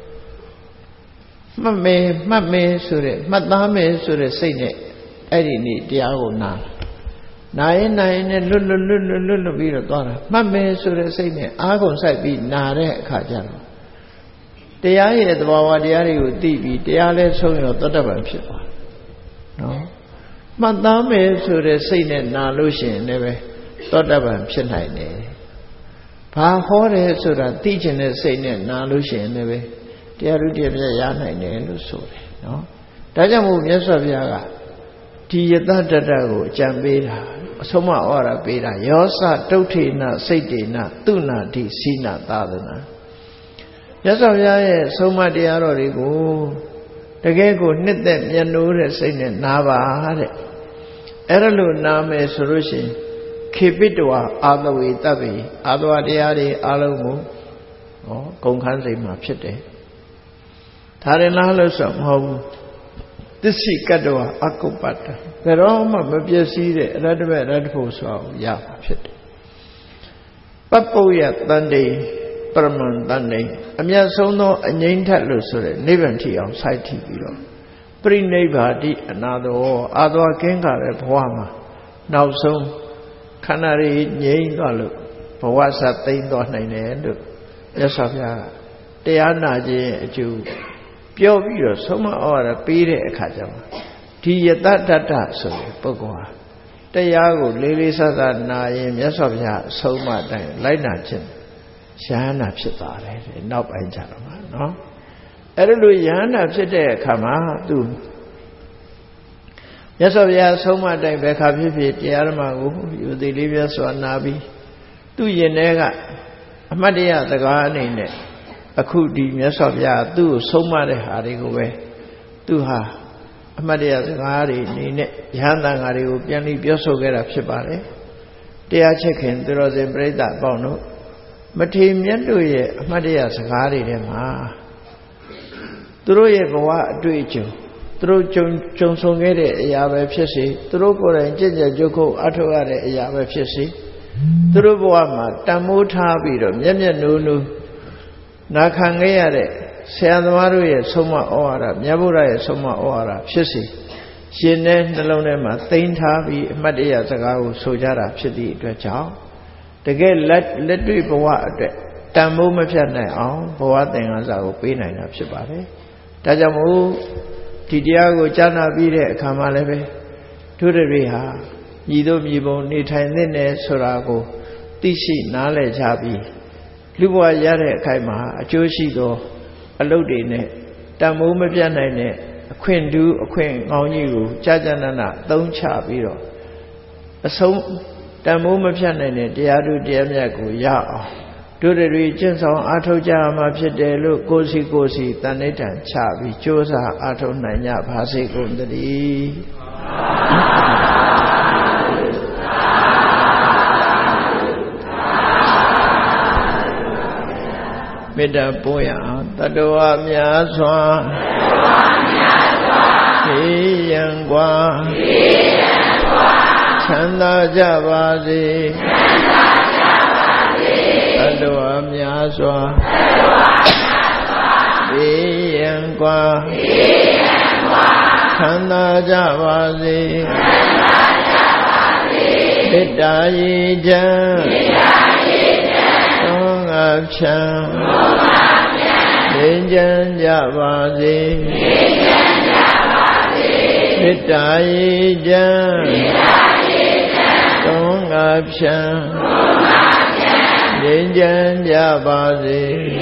မှတ်မယ်ဆိုတဲ့မှတ်သားမယ်ဆိုတဲ့စိတ်နဲ့အဲ့ဒီနေ့တရားကိုနာရင်နဲ့လွတ်ပြီးတော့သွားတာမှတ်မယ်ဆိုတဲ့စိတ်နဲ့အားကုန်စိုက်ပြီးနာတဲ့အခါကျတော့တရားရဲ့သဘာဝတရားတွေကိုသိပြီးတရားလဲဆုံးရောသောတပန်ဖြစ်သွားနော်မှတ်သားမယ်ဆိုတဲ့စိတ်နဲ့နာလို့ရှိရင်လည်းပဲသောတပန်ဖြစ်နိုင်တယ်ဘာဟောတယ်ဆိုတာသိကျင်တဲ့စိတ်နဲ့နာလို့ရှိရင်လည်းပဲတရားဥတရားပြရနိုင်တယ်လို့ဆိုတယ်နော်ဒါကြောင့်မို့မြတ်စွာဘုရားကဒီယတတတကိုအကြံပေးတာအဆုံးမဩဝါဒပေးတာယောစတုဋ္ဌိနစိတ်တေနသူနာတိစီနာသာသနာမြတ်စွာဘုရားရဲ့ဆုံးမတရားတော်တွေကိုတကယ်ကိုနှစ်သက်မြတ်နိုးတဲ့စိတ်နဲ့နာပါတဲ့အဲ့ဒါလို့နာမယ်ဆိုလို့ရှိရင်ခေပိတဝါအာသဝေတ္တပိအာသဝတရားတွေအလုံးကိုကုန်ခန်းစိတ်မှာဖြစ်တယ်ဒါရင်လားလို့ဆိုမဟုတ်ဘူးသစ္စိကတ္တဝအကုပ္ပတ္တဘယ်တော့မှမပြည့်စည်တဲ့အရတ္တမေရတ္တဖို့ဆိုအောင်ရမှာဖြစ်တယ်ပပ္ပုယတန်တိပရမန်တန်တိအမြတ်ဆုံးသောအငြိမ့်ထက်လို့ဆိုတဲ့နိဗ္ဗာန်ထီအောင်စိုက်ထီပြီးတော့ပရိနိဗ္ဗာတိအနာသောအာသောကင်းကြတဲ့ဘဝမှာနောက်ဆုံးခန္ဓာတွေငြိမ့်သွားလို့ဘဝဆက်သိမ့်သွားနိုင်တယ်လို့မြတ်စွာဘုရားတရားနာခြင်းရဲ့အကျိုးပြောပြီးတော့ဆုံးမဩဝါဒပေးတဲ့အခါကျမှဒီယတတတဆိုတဲ့ပုဂ္ဂိုလ်ဟာတရားကိုလေးလေးဆဆနာရင်မြတ်စွာဘုရားဆုံးမတိုင်းလိုက်နာခြင်းယဟန္တာဖြစ်သွားတယ်နောက်ပိုင်းကျတော့မှာနော်အဲ့လိုယဟန္တာဖြစ်တဲ့အခါမှာသူမြတ်စွာဘုရားဆုံးမတိုင်းပဲခါဖြစ်ဖြစ်တရားဓမ္မကိုယူသည်လေးပြစွာနာပြီးသူ့ရင်ထဲကအမတ်တရားစကားအနေနဲ့အခုဒီမြတ်စွာဘုရားသူ့ကိုဆုံးမတဲ့ဟာတွေကိုပဲသူဟာအမတ်တရားစကားတွေအနေနဲ့ယဟန်တန်ဃာတွေကိုပြန်ပြီးပြောဆိုခဲ့တာဖြစ်ပါတယ်တရားချက်ခင်သူတော်စင်ပြိဿအပေါင်းတို့မထေမြတ်တို့ရဲ့အမတ်တရားစကားတွေထဲမှာသူတို့ရဲ့ဘဝအတွေ့အကြုံသူတို့ကြုံဆုံခဲ့တဲ့အရာပဲဖြစ်စေသူတို့ကိုယ်တိုင်ကြည်ကြကြုတ်ခုတ်အထောက်ရတဲ့အရာပဲဖြစ်စေသူတို့ဘဝမှာတန်မိုးထားပြီးတော့မျက်နိုးနာခံခဲ့ရတဲ့ဆရာသမားတို့ရဲ့ဆုံးမဩဝါဒမြတ်ဗုဒ္ဓရဲ့ဆုံးမဩဝါဒဖြစ်စေရှင်တဲ့နှလုံးထဲမှာသိမ်းထားပြီးအမှတ်တရစကားကိုဆိုကြတာဖြစ်သည့်အတွက်ကြောင့်တကယ်လက်တွေ့ဘဝအတွက်တန်ဖိုးမဖြတ်နိုင်အောင်ဘဝသင်္ကန်းစာကိုပေးနိုင်တာဖြစ်ပါတယ်ဒါကြောင့်မို့ဒီတရားကိုကြားနာပြီးတဲ့အခါမှာလည်းပဲတို့တွေဟာညီတို့ညီပုံနေထိုင်တဲ့နယ်ဆိုတာကိုသိရှိနားလည်ကြပြီးလူဘဝရတဲ့အခိုက်မှာအကျိုးရှိသောအလုပ်တွေနဲ့တန်ဖိုးမပြတ်နိုင်တဲ့အခွင့်တူးအခွင့်ကောင်းကြီးကိုကြာကြာနာနာသုံးချပြီးတော့အဆုံးတန်ဖိုးမပြတ်နိုင်တဲ့တရားတူတရားမြတ်ကိုရအောင်တို့တွေကျင့်ဆောင်အားထုတ်ကြမှာဖြစ်တယ်လို့ကိုယ်စီတန်ဋိဌာန်ချပြီးကြိုးစားအားထုတ်နိုင်ကြပါစေကုန်သတည်းမေတ္တာပို့ရအောင်တတ္တဝါများစွာဟေးရန်กว่าချမ်းသာကြပါစေတတ္တဝါများစွာဟေးရန်กว่าချမ်းသာကြပါစေမေတ္တာရေချမ်းသောငါဖြံငြိမ်းချမ်းကြပါစေမေတ္တာရေချမ်းသောငါဖြံငြိမ်းချမ်းကြပါစေ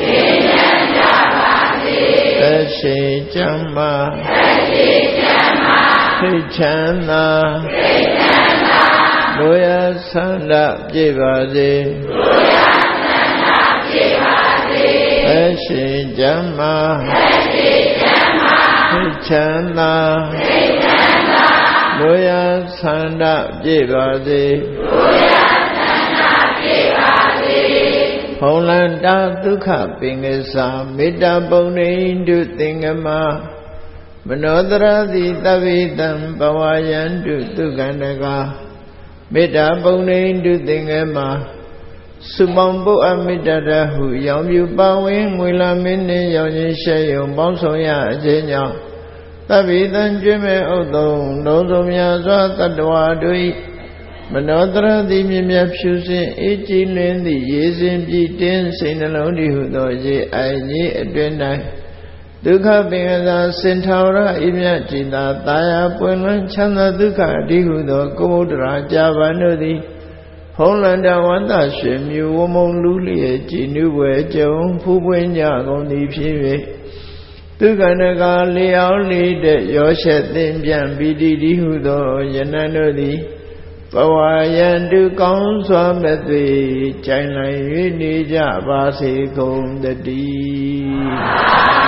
သက်ရှိချမ်းသာစိတ်ချမ်းသာလူရဆန္ဒပြည့်ပါစေသက်ရှိချမ်းသာစိတ်ချမ်းသာလူရဆန္ဒပြည့်ပါစေဘုံလန္တာဒုက္ခပင်ကစားမေတ္တာပုံနေတုသင်္ကမမနောတရတိသဗ္ဗေတံဘဝယန္တုဒုက္ခန္တကမေတ္တာပုံနေတုသင်္ကမစုပေါင်းပုအမေတ္တာတဟုရောင်ပြူပါဝင်ငွေလာမင်းနှင့်ရောင်ချင်းရှဲယုံပေါင်းဆောင်ရအခြင်းကြောင့်သဗ္ဗေတံကျွေးမဲ့ဥဒ္ဒုံလုံးစုံများစွာတတ္တဝါတို့မနောတရတိမြင်မြဖြူစင်အေးကြည်လင်းသည့်ရေစင်ပြည့်တင်းစိတ်နှလုံးတည်ဟုသောရေအိုင်ကြီးအတွင်၌ဒုက္ခပင်ကသာစင်ထာဝရအိမြတ်จิตာတာယာပွင့်လွန်ချမ်းသာဒုက္ခအတိဟုသောကုမုဒ္ဒရာကြာပန်တို့သည်ဖုံးလန္တဝန္တရွှေမြူဝမုံလူလျက်ကြည်နုွယ်ကြုံဖူးပွင့်ကြကုန်သည်ဖြစ်၍ဒုက္ခန္တကလျောင်းလေးတဲ့ရောရှက်သင်ပြန်ပီတိတိဟုသောယနန်တို့သည်ဘဝယန္တုကောင်းစွာမဲ့သွေကြိုင်လိုက်၍နေကြပါစေကုန်တည်း